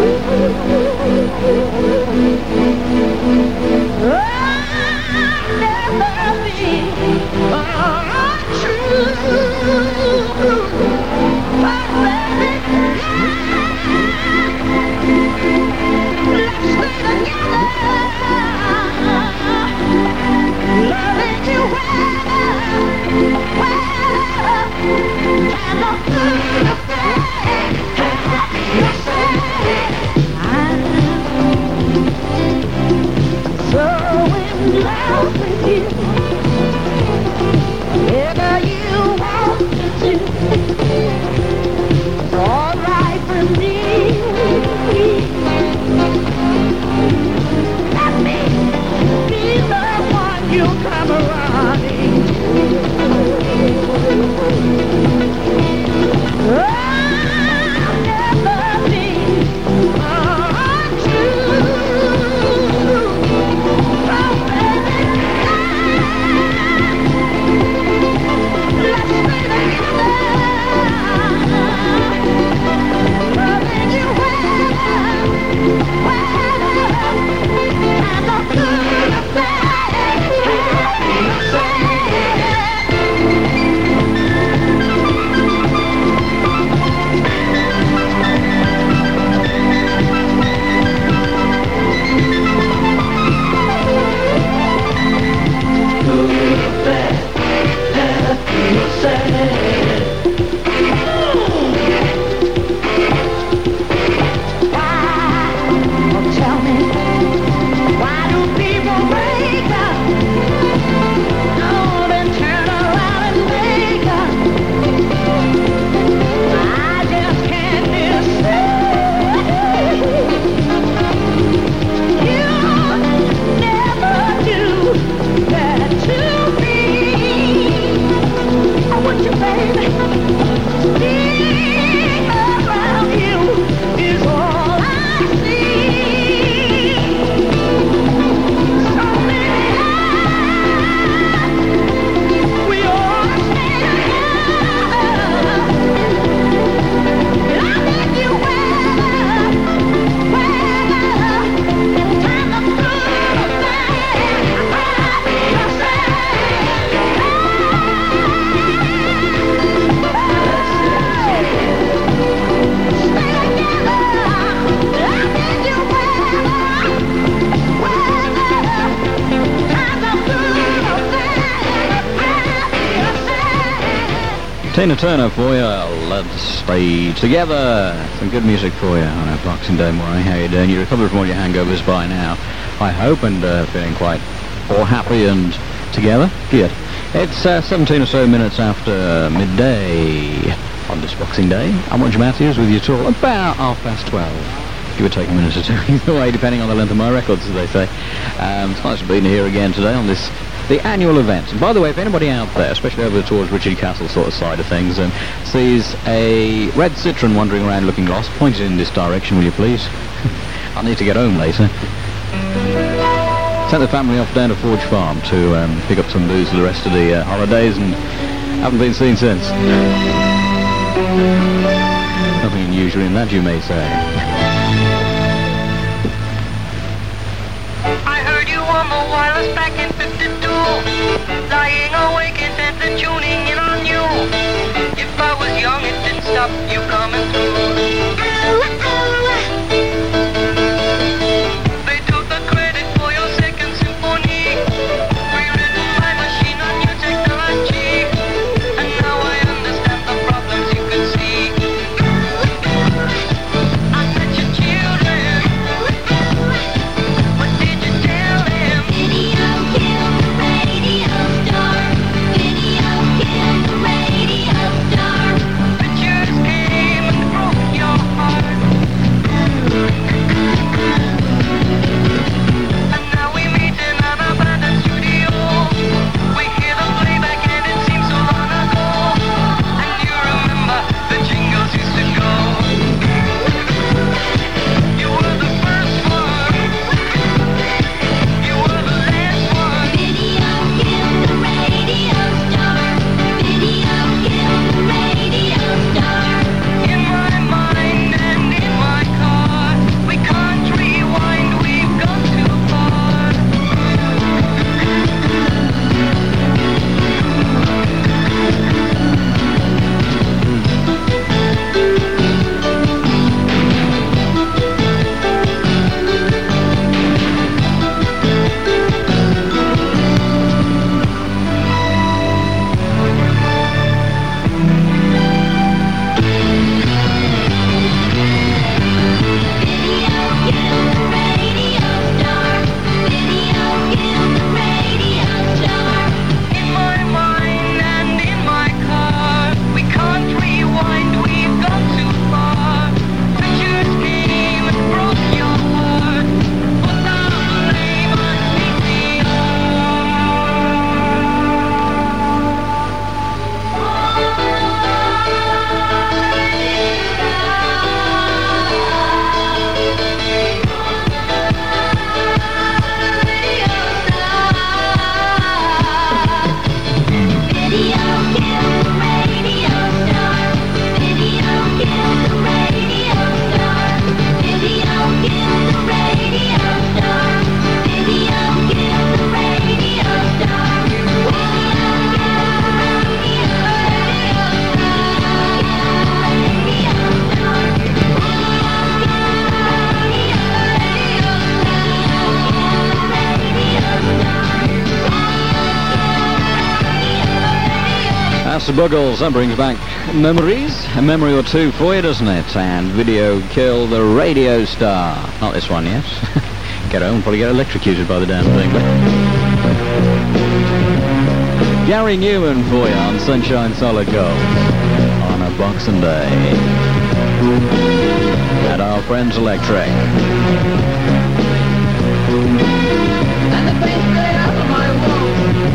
I'll never be untrue. But baby, let's stay together. Loving you Tina Turner for you. Let's stay together. Some good music for you on a Boxing Day morning. How you doing? You recovered from all your hangovers by now, I hope, and feeling quite all happy and together? Good. It's 17 or so minutes after midday on this Boxing Day. I'm Roger Matthews with you till about 12:30. Give or take a minute or two, either way, depending on the length of my records, as they say. It's nice to be here again today on the annual event. And by the way, if anybody out there, especially over towards Richard Castle sort of side of things, sees a red Citroen wandering around looking lost, point it in this direction, will you please? I'll need to get home later. Sent the family off down to Forge Farm to pick up some booze for the rest of the holidays, and haven't been seen since. Nothing unusual in that, you may say. I heard you on the wireless back in 52. Lying awake intent and tuning in on you. If I was young, it didn't stop you coming through. They took the credit for your second symphony, rewritten by machine on your technology. And now I understand the problems you can see. I met your children. What did you tell them? Video killed the radio star. Video killed the radio star. Pictures came and broke your heart. And now we meet in an abandoned studio. We hear the playback and it seems so long ago. And you remember the jingles used to go. You were the first one. You were the last one. Video killed the radio star. Video killed the radio star. In my mind and in my car, we can't rewind, we've gone too far. Video killed the radio star. Video killed the radio star. In my mind and in my car, we can't rewind, we've gone too far. Pictures came and broke your heart. Put the blame on Video killed the radio star. Video killed the radio star. Video killed the radio star. Video killed the radio star. That's the Buggles. That brings back memories. A memory or two for you, doesn't it? And Video Kill the Radio Star. Not this one, yes? Get home, probably get electrocuted by the damn thing. But Gary Newman for you on Sunshine Solid Gold on a Boxing Day. At our friends Electric. And the face straight out of my wall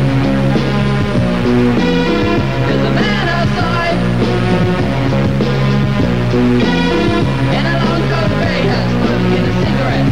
is the man outside. In a long coat gray hat, smoking a cigarette.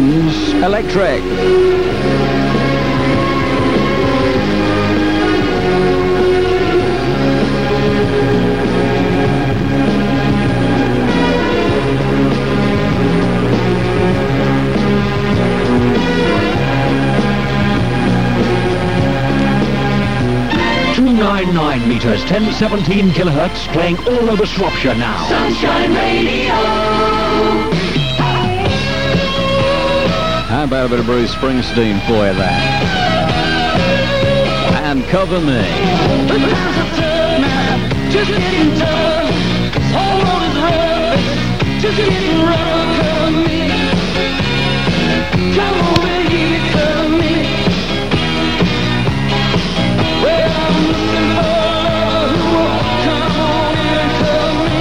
Jones Electric. Meters, 1017 kilohertz, playing all over Shropshire now. Sunshine Radio. How about a bit of Bruce Springsteen for you there? And Cover Me. The times are tough now, just getting tough. This whole road is rough, just getting rough. Cover me. Come over here, cover me. Well, I'm looking for love who will come on and cover me.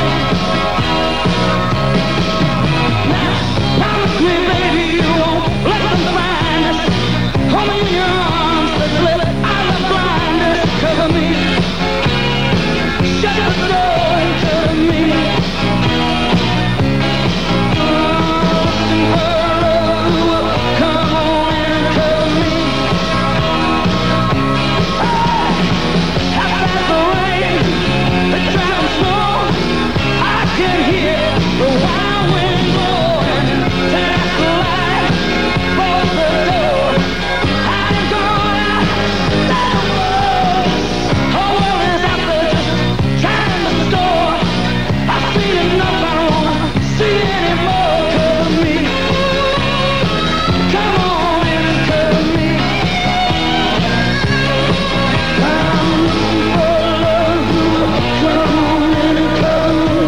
Now, promise me, baby, you won't let them find us. Hold me in your arms, let's let out the blindness. Cover me. Shut the door and cover me. Looking for love who will come on and cover me. Outside the rain, it's driving slow. I can hear the wild wind blowing. Turn out the light, close the door. I'm going out, let the world. Whole world is out there just trying to store. I've seen enough, I don't wanna see anymore. Cover me. Come on and cover me. I'm looking for love who will come on and cover me.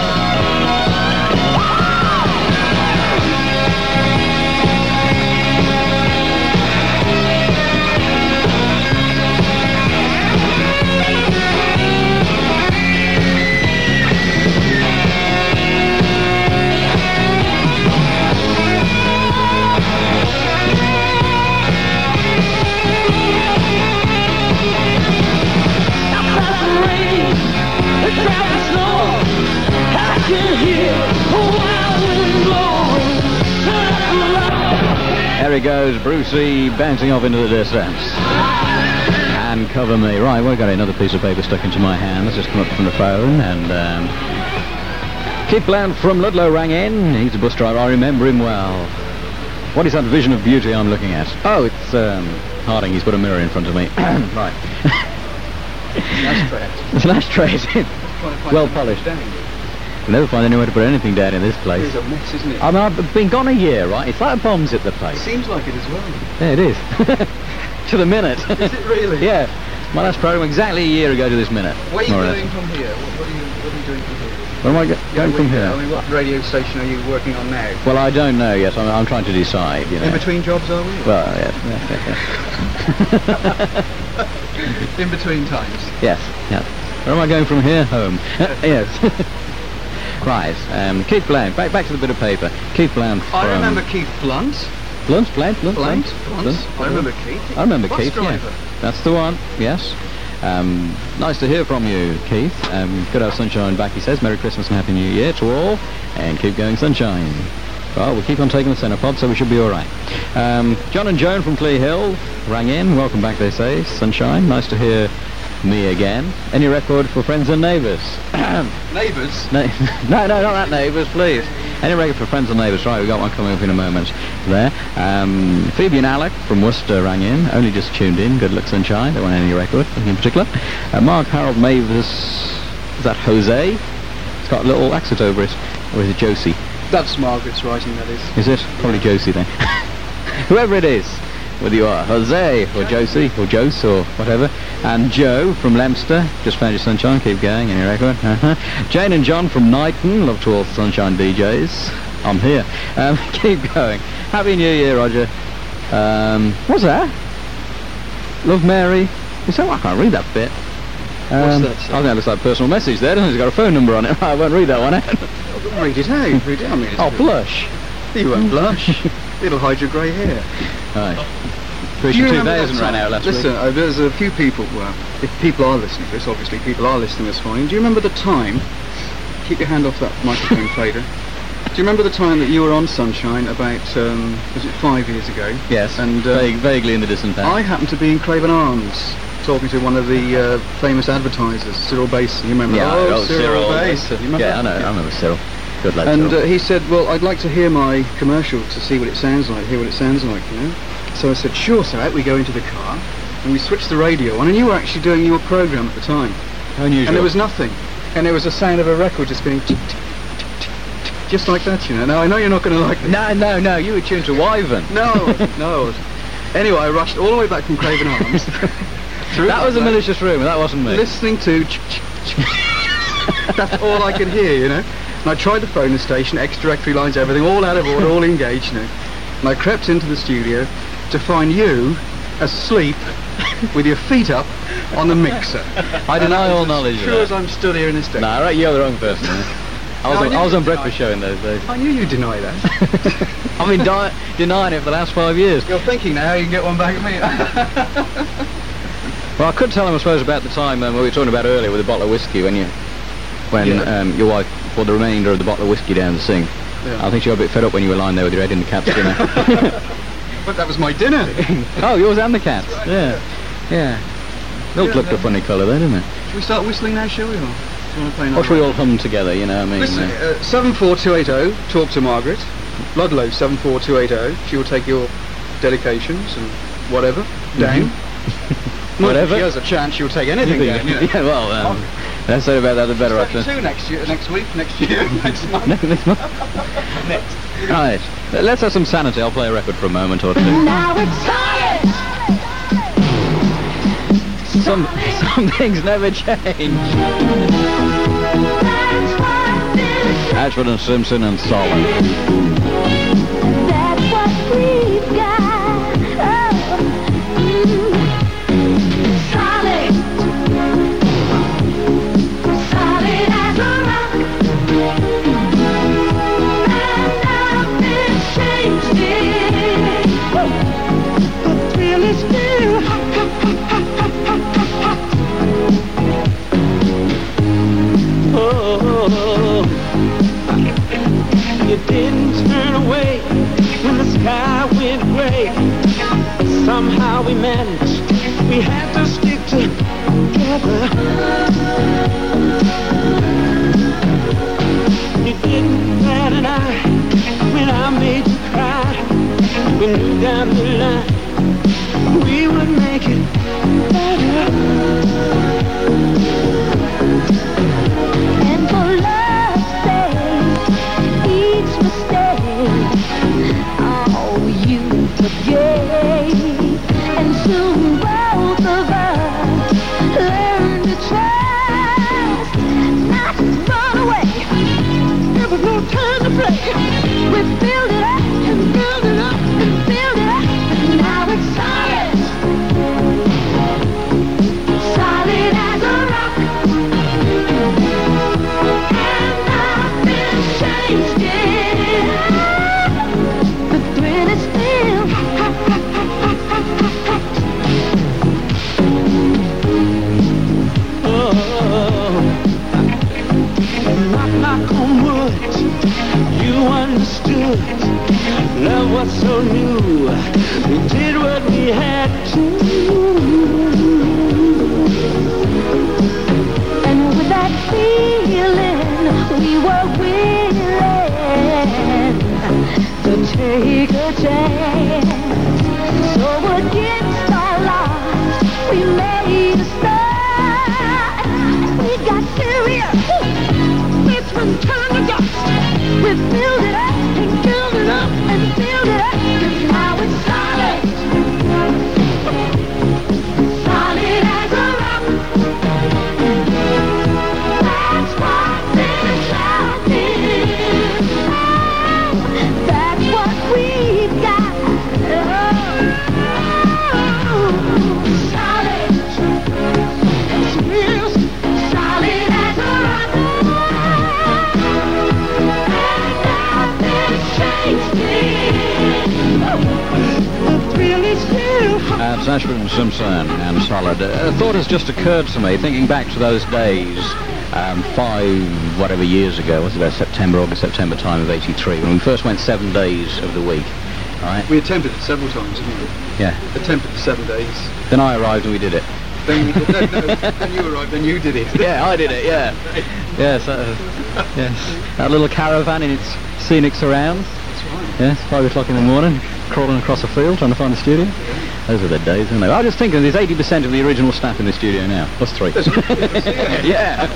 Outside the rain, it's driving slow. I can hear the wild wind blowing. Turn up the light. There he goes, Brucey bouncing off into the distance. And Cover Me. Right, we've got another piece of paper stuck into my hand. Let's just come up from the phone and Keith Bland from Ludlow rang in. He's a bus driver. I remember him well. What is that vision of beauty I'm looking at? Oh, it's Harding. He's put a mirror in front of me. Right. Ashtray. It's an ashtray. Well polished. Down. We'll never find anywhere to put anything down in this place. It's a mess, isn't it? I mean, I've been gone a year, right? It's like bombs at the place. Seems like it as well. Yeah, it is. To the minute. Is it really? Yeah. My last program exactly a year ago to this minute. Where are you more or going less. from here? What are you doing from here? Where am I going from here? I mean, what radio station are you working on now? Well, I don't know yet. I'm trying to decide, you know. In between jobs, are we? Well, yeah. In between times. Yes, yes. Where am I going from here? Home. Yes. Right. Keith Bland. Back to the bit of paper. Keith Bland from... I remember Keith Blunt. Blunt. I remember Keith. I remember Bus Keith, driver. yeah. That's the one, yes. Nice to hear from you, Keith. Good to have sunshine back, he says. Merry Christmas and Happy New Year to all. And keep going, sunshine. Well, we'll keep on taking the centre pod, so we should be all right. John and Joan from Clee Hill rang in. Welcome back, they say. Sunshine. Nice to hear me again. Any record for Friends and Neighbours? Neighbours? No, not that Neighbours, please. Any record for Friends and Neighbours? Right, we've got one coming up in a moment there. Phoebe and Alec from Worcester rang in. Only just tuned in. Good luck, sunshine. Don't want any record in particular. Mark Harold Mavis. Is that Jose? It's got a little accent over it. Or is it Josie? That's Margaret's writing, that is. Is it? Probably Josie then. Whoever it is, whether you are Jose or Josie or Jose or whatever. And Joe from Leominster, just found your sunshine, keep going, any record? Jane and John from Knighton, love to all sunshine DJs. I'm here. Keep going. Happy New Year, Roger. What's that? Love Mary. Is that? I can't read that bit. What's that? I think that looks like a personal message there, doesn't it? It's got a phone number on it. I won't read that one out. Read it out. Read it. I mean, it's Oh, blush. You won't blush. It'll hide your grey hair. Right. Do you remember that 2000 ran song? out last Listen, week. there's a few people, well, if people are listening to this, obviously people are listening this morning. Do you remember the time, keep your hand off that microphone, Fader, Do you remember the time that you were on Sunshine about, was it 5 years ago? Yes, And vaguely in the distant past. I happened to be in Craven Arms talking to one of the famous advertisers, Cyril Basin. You remember? Yeah, Cyril Basin. You remember? Yeah, I remember Cyril. Good lad, And Cyril. he said, well, I'd like to hear my commercial to see what it sounds like, hear what it sounds like, you know? So I said, sure. So out we go into the car, and we switched the radio on, and you were actually doing your programme at the time. How unusual. And there was nothing. And there was a sound of a record just going tick, tick, tick, tick, tick, just like that, you know. Now, I know you're not going to like this. No, you were tuned to Wyvern. No. Anyway, I rushed all the way back from Craven Arms. That was a malicious rumour, that wasn't me. Listening to... That's all I could hear, you know. And I tried to phone the station, ex-directory lines, everything, all out of order, all engaged, you know. And I crept into the studio to find you asleep with your feet up on the mixer. I deny all knowledge of Sure that. as I'm stood here in this day. No, right, you're the wrong person. I was on Breakfast Show in those days. I knew you'd deny that. I've been denying it for the last 5 years. You're thinking now you can get one back at me. Well, I could tell him, I suppose, about the time we were talking about earlier with the bottle of whiskey when your wife poured the remainder of the bottle of whiskey down the sink. Yeah. I think she got a bit fed up when you were lying there with your head in the cat's dinner. But that was my dinner. Oh, yours and the cat's. Yeah. Milk looked a funny colour there, didn't it? Should we start whistling now, shall we? Or do you want to play Or should we all hum together, you know what I mean? Listen, 74280, talk to Margaret. Ludlow 74280. She will take your dedications and whatever down. Whatever. If she has a chance, she'll take anything down. You know. Yeah, well, let's say about that the better option. 32 next year, next week, next year, next month. Next month. Next. Right. Let's have some sanity. I'll play a record for a moment or two. Now it's science! Some things never change. That's what this Ashford and Simpson and Solid. That's what we've got. Solid. Solid as a rock. And nothing changed it. The thrill is still hot. Oh, you didn't turn away when the sky went gray. Somehow we managed, we had to stick together. You didn't bat an eye when I made you cry. We knew down the line we would make it better. And for love's sake, each mistake, oh, you forgave. And soon both of us learned to trust, not run away. There was no time to play. We built it up and built it up and built it up, and now it's solid. Solid as a rock. And nothing's changed it. The thrill is still Knock on wood, you understood. Love was so new, we did what we had to. And with that feeling, we were willing to take a chance. So against our odds, we made a start. We got serious. This one turned to dust. We built it up and built it up and built it up, and now it's solid. Solid as a rock. That's what this love is. That's what we've got. Oh, solid. It's real solid as a rock. And nothing's changed it. The thrill is still hot. It's Ashford and Simpson and Solid. A thought has just occurred to me, thinking back to those days whatever years ago, was about August, September time of 83, when we first went 7 days of the week, right? We attempted it several times, didn't we? Yeah. Attempted the 7 days. Then I arrived and we did it. Then we did, then you arrived, then you did it. Yeah, I did it, yeah. Yes, yes. That little caravan in its scenic surrounds. That's right. Yes, 5 o'clock in the morning, crawling across a field trying to find the studio. Those are the days, aren't they? I was just thinking there's 80% of the original staff in the studio now. Plus 3. Yeah.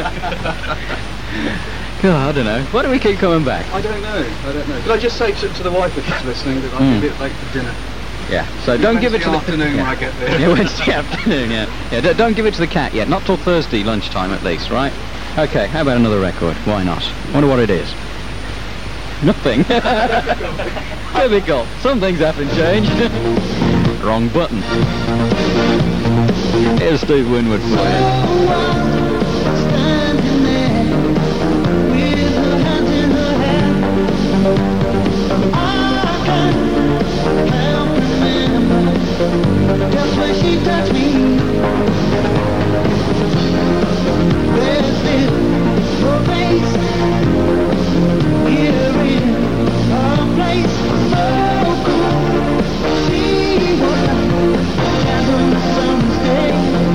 God, I don't know. Why do we keep coming back? I don't know. Did I just say to the wife if she's listening that I'm a bit late for dinner? Yeah, so don't give it to the afternoon when I get there. Yeah, Wednesday afternoon, yeah. Don't give it to the cat yet. Not till Thursday lunchtime at least, right? Okay, how about another record? Why not? Wonder what it is. Nothing. Typical. Some things have been changed. Wrong button. Here's Steve Winwood for you. Standing there with her hands in her hair, I can't help remember just when she touched me. There's still no face here in her place. So cool, she was as on a summer's day.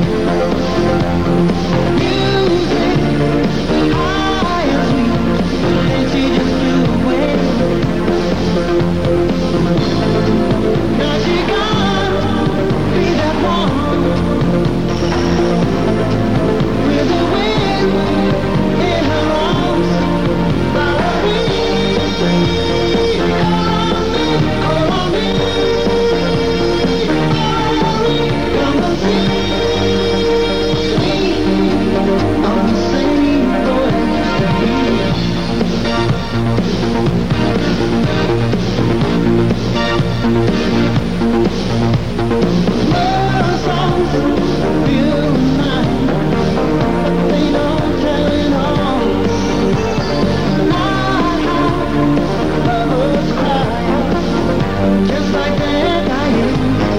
Music high and sweet, and she just flew away. Now she can't be that one with the wind in her arms. Call on me, come and see me. I'm the same boy I love songs feel mine. They don't tell it all. Not how lovers cry, just like they're dying.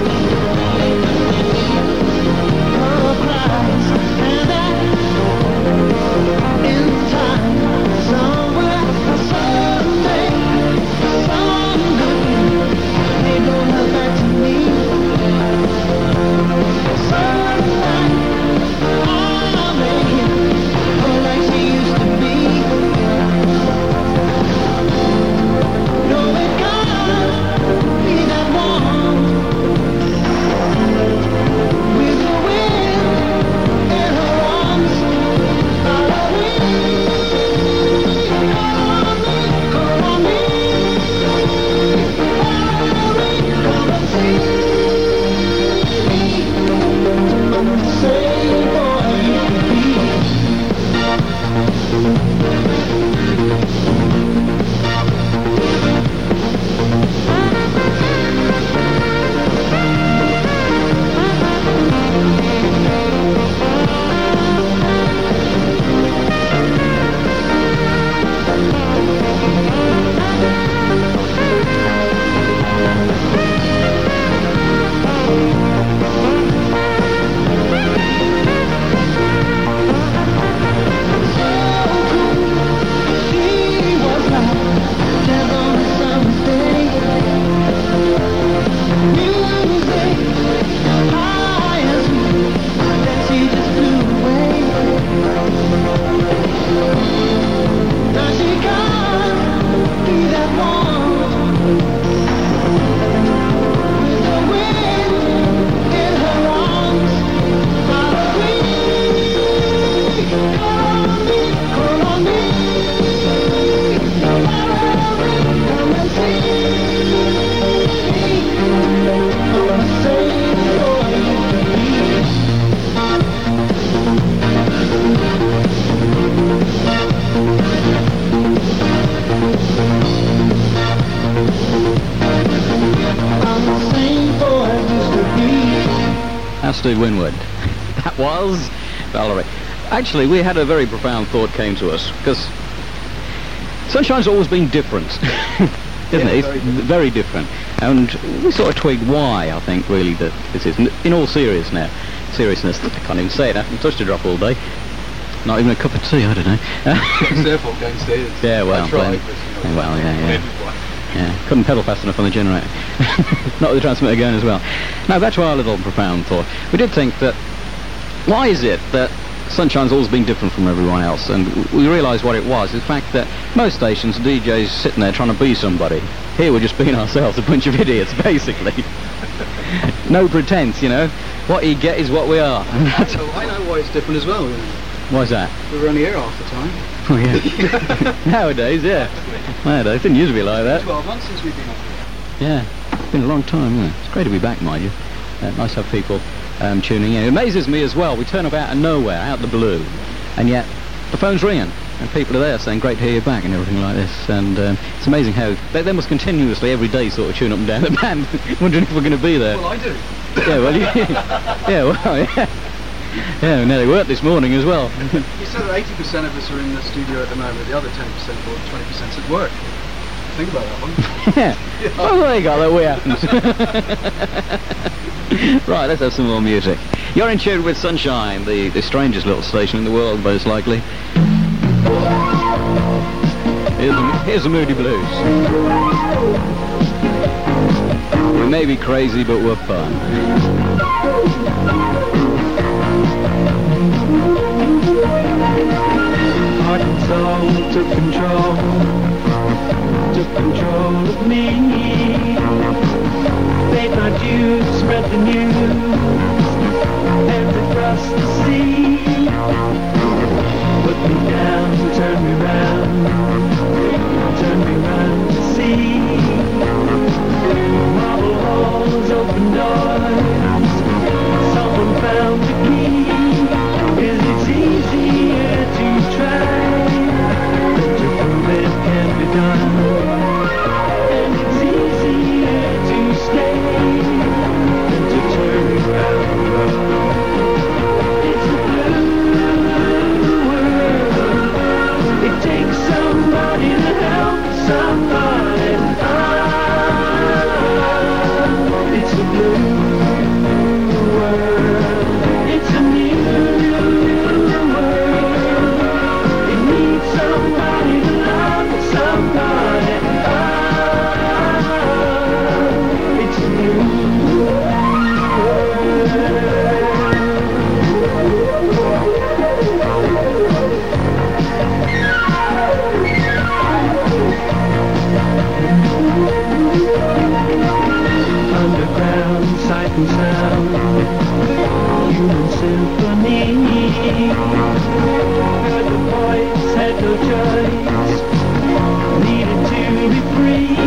Love cries, and that in time, somewhere, someday, someday, they don't have back to me. Some night, I'll make it like she used to be. No, it can't be that one with the wind in her arms. Call on me, come and see me. I'm the same boy you could be. That's Steve Winwood. That was Valerie. Actually, we had a very profound thought came to us, because Sunshine's always been different, isn't it? It's very different. And we sort of twigged why, I think, really, that this is, in all seriousness, I can't even say it, I haven't touched a drop all day. Not even a cup of tea, I don't know. It's their fault going stairs. Yeah, well, I tried, then- but, you know, well, yeah. everyone. Yeah, couldn't pedal fast enough on the generator. Not with the transmitter going as well. Now, back to our little profound thought. We did think that, why is it that Sunshine's always been different from everyone else? And we realised what it was. The fact that most stations, DJs sitting there trying to be somebody. Here we're just being ourselves, a bunch of idiots, basically. No pretense, you know. What you get is what we are. And that's, So I know why it's different as well. You know. why's that? We were only here half the time. Oh, yeah. Nowadays, yeah. Nowadays, it didn't used to be like that. 12 months since we've been up here. Yeah, it's been a long time, isn't it? It's great to be back, mind you. Nice to have people tuning in. It amazes me as well. We turn up out of nowhere, out of the blue, and yet the phone's ringing, and people are there saying, great to hear you back, and everything like this. And it's amazing how they must continuously, every day, sort of tune up and down the band, wondering if we're going to be there. Well, I do. Yeah, well, yeah, well, yeah. Yeah, we nearly worked this morning as well. You said that 80% of us are in the studio at the moment, the other 10% or 20% at work. Think about that one. Yeah. Oh, there you go, that way happens. Right, let's have some more music. You're in tune with Sunshine, the strangest little station in the world, most likely. Here's the Moody Blues. We may be crazy, but we're fun. Heart and soul took control of me. Paid my dues, spread the news, and across the sea. Put me down, turn me round to see. Marble halls, open doors, someone found the key. 'Cause it's easier to try than to prove it can be done. And it's easier to stay than to turn around and run. It's a blue world. It takes somebody to help somebody. It's a blue world. It's a new world. It needs somebody to love somebody. It's a new underground sight and sound, human symphony. Heard the voice, had no choice, needed to be free.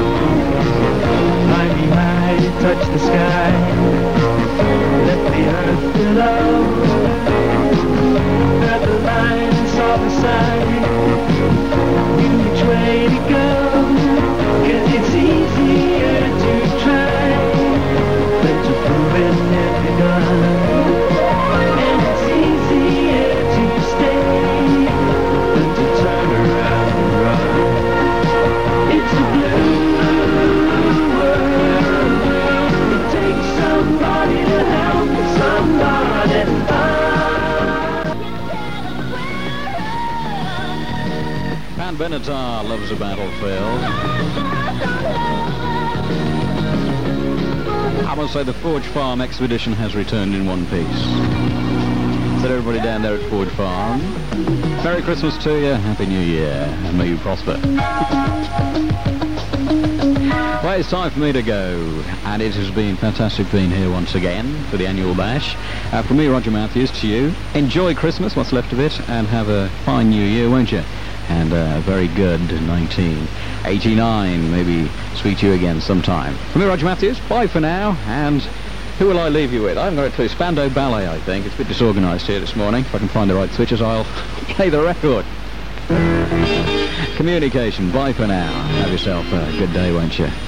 Fly me high, touch the sky, let the earth below. Heard the line, saw the sign, knew which way to go. 'Cause it's easier to try than to prove it can't be done. And it's easier to stay than to turn around and run. It's a blue world. It takes somebody to help somebody. Pan Benatar loves a battlefield. I must say the Forge Farm expedition has returned in one piece. So everybody down there at Forge Farm, Merry Christmas to you, Happy New Year, and may you prosper. Well, it's time for me to go, and it has been fantastic being here once again for the annual bash. From me, Roger Matthews, to you, enjoy Christmas, what's left of it, and have a fine New Year, won't you? And a very good 1989, maybe speak to you again sometime. From me, Roger Matthews, bye for now, and who will I leave you with? I haven't got a clue. Spandau Ballet, I think. It's a bit disorganised here this morning. If I can find the right switches, I'll play the record. Communication, bye for now. Have yourself a good day, won't you?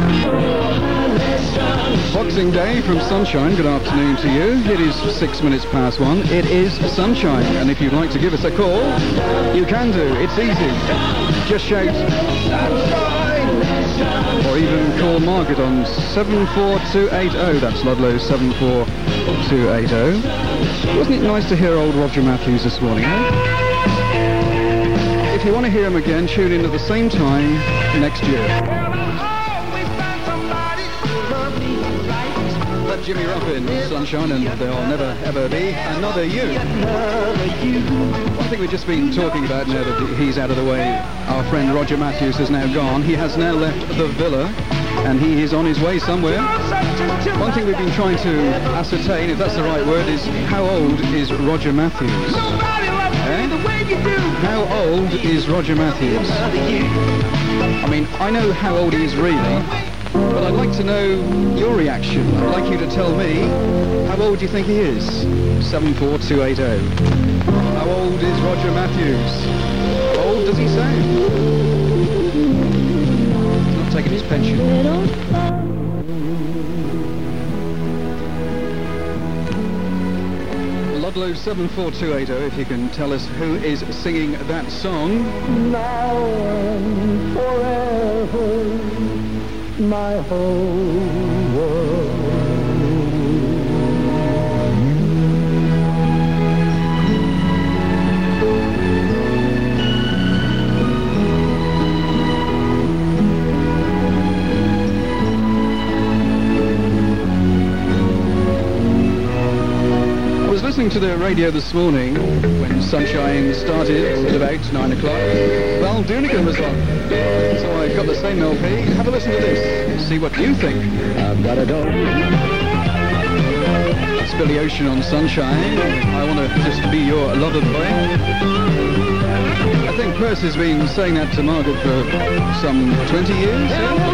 Boxing Day from Sunshine, good afternoon to you. It is 6 minutes past 1. It is Sunshine, and if you'd like to give us a call, you can do. It's easy. Just shout Sunshine! Or even call Margaret on 74280. That's Ludlow 74280. Wasn't it nice to hear old Roger Matthews this morning, eh? If you want to hear him again, tune in at the same time next year. Let Jimmy Ruffin, Sunshine, and there'll never ever be another you. One thing we've just been talking about now that he's out of the way, our friend Roger Matthews has now gone. He has now left the villa and he is on his way somewhere. One thing we've been trying to ascertain, if that's the right word, is how old is Roger Matthews? How old is Roger Matthews? I mean, I know how old he is really, but I'd like to know your reaction. I'd like you to tell me, how old do you think he is? 74280. How old is Roger Matthews? How old does he sound? He's not taking his pension. Ludlow 74280, if you can tell us who is singing that song. Now and forever, my whole world. Listening to the radio this morning when Sunshine started at about 9 o'clock. Val Doonican was on, so I got the same LP. Have a listen to this and see what you think. I've got to go. It's Billy Ocean on Sunshine. I want to just be your lover boy. I think Percy's been saying that to Margaret for some 20 years.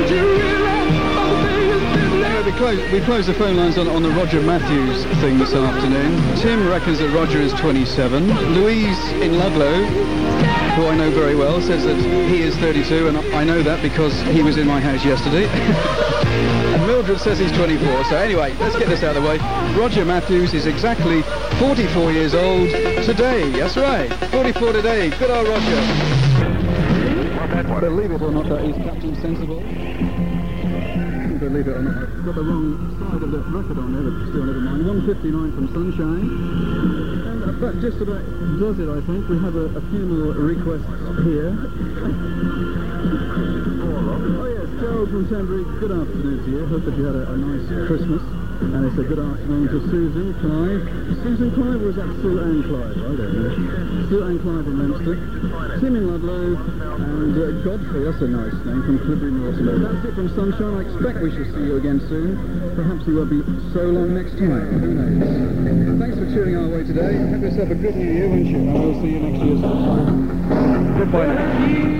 We close the phone lines on the Roger Matthews thing this afternoon. Tim reckons that Roger is 27. Louise in Ludlow, who I know very well, says that he is 32, and I know that because he was in my house yesterday. And Mildred says he's 24. So anyway, let's get this out of the way. Roger Matthews is exactly 44 years old today. That's right, 44 today. Good old Roger. Believe it or not, that is Captain Sensible. Believe it or not, I've got the wrong side of the record on there, but still never mind. 159 from Sunshine. And that just about does it, I think. We have a few more requests here. Oh yes, Gerald from Tenbury, good afternoon to you. Hope that you had a nice Christmas. And it's a good afternoon to Susan Clive. Susan Clive, or is that Sue Ann Clive? I don't know. Sue Ann Clive in Leinster. Tim in Ludlow. And Godfrey, that's a nice name, from Clibberry Waterloo. That's it from Sunshine. I expect we shall see you again soon. Perhaps it won't be so long next time. Who knows? Thanks for tuning our way today. Have yourself a good new year, won't you? And we'll see you next year sometime. Goodbye now.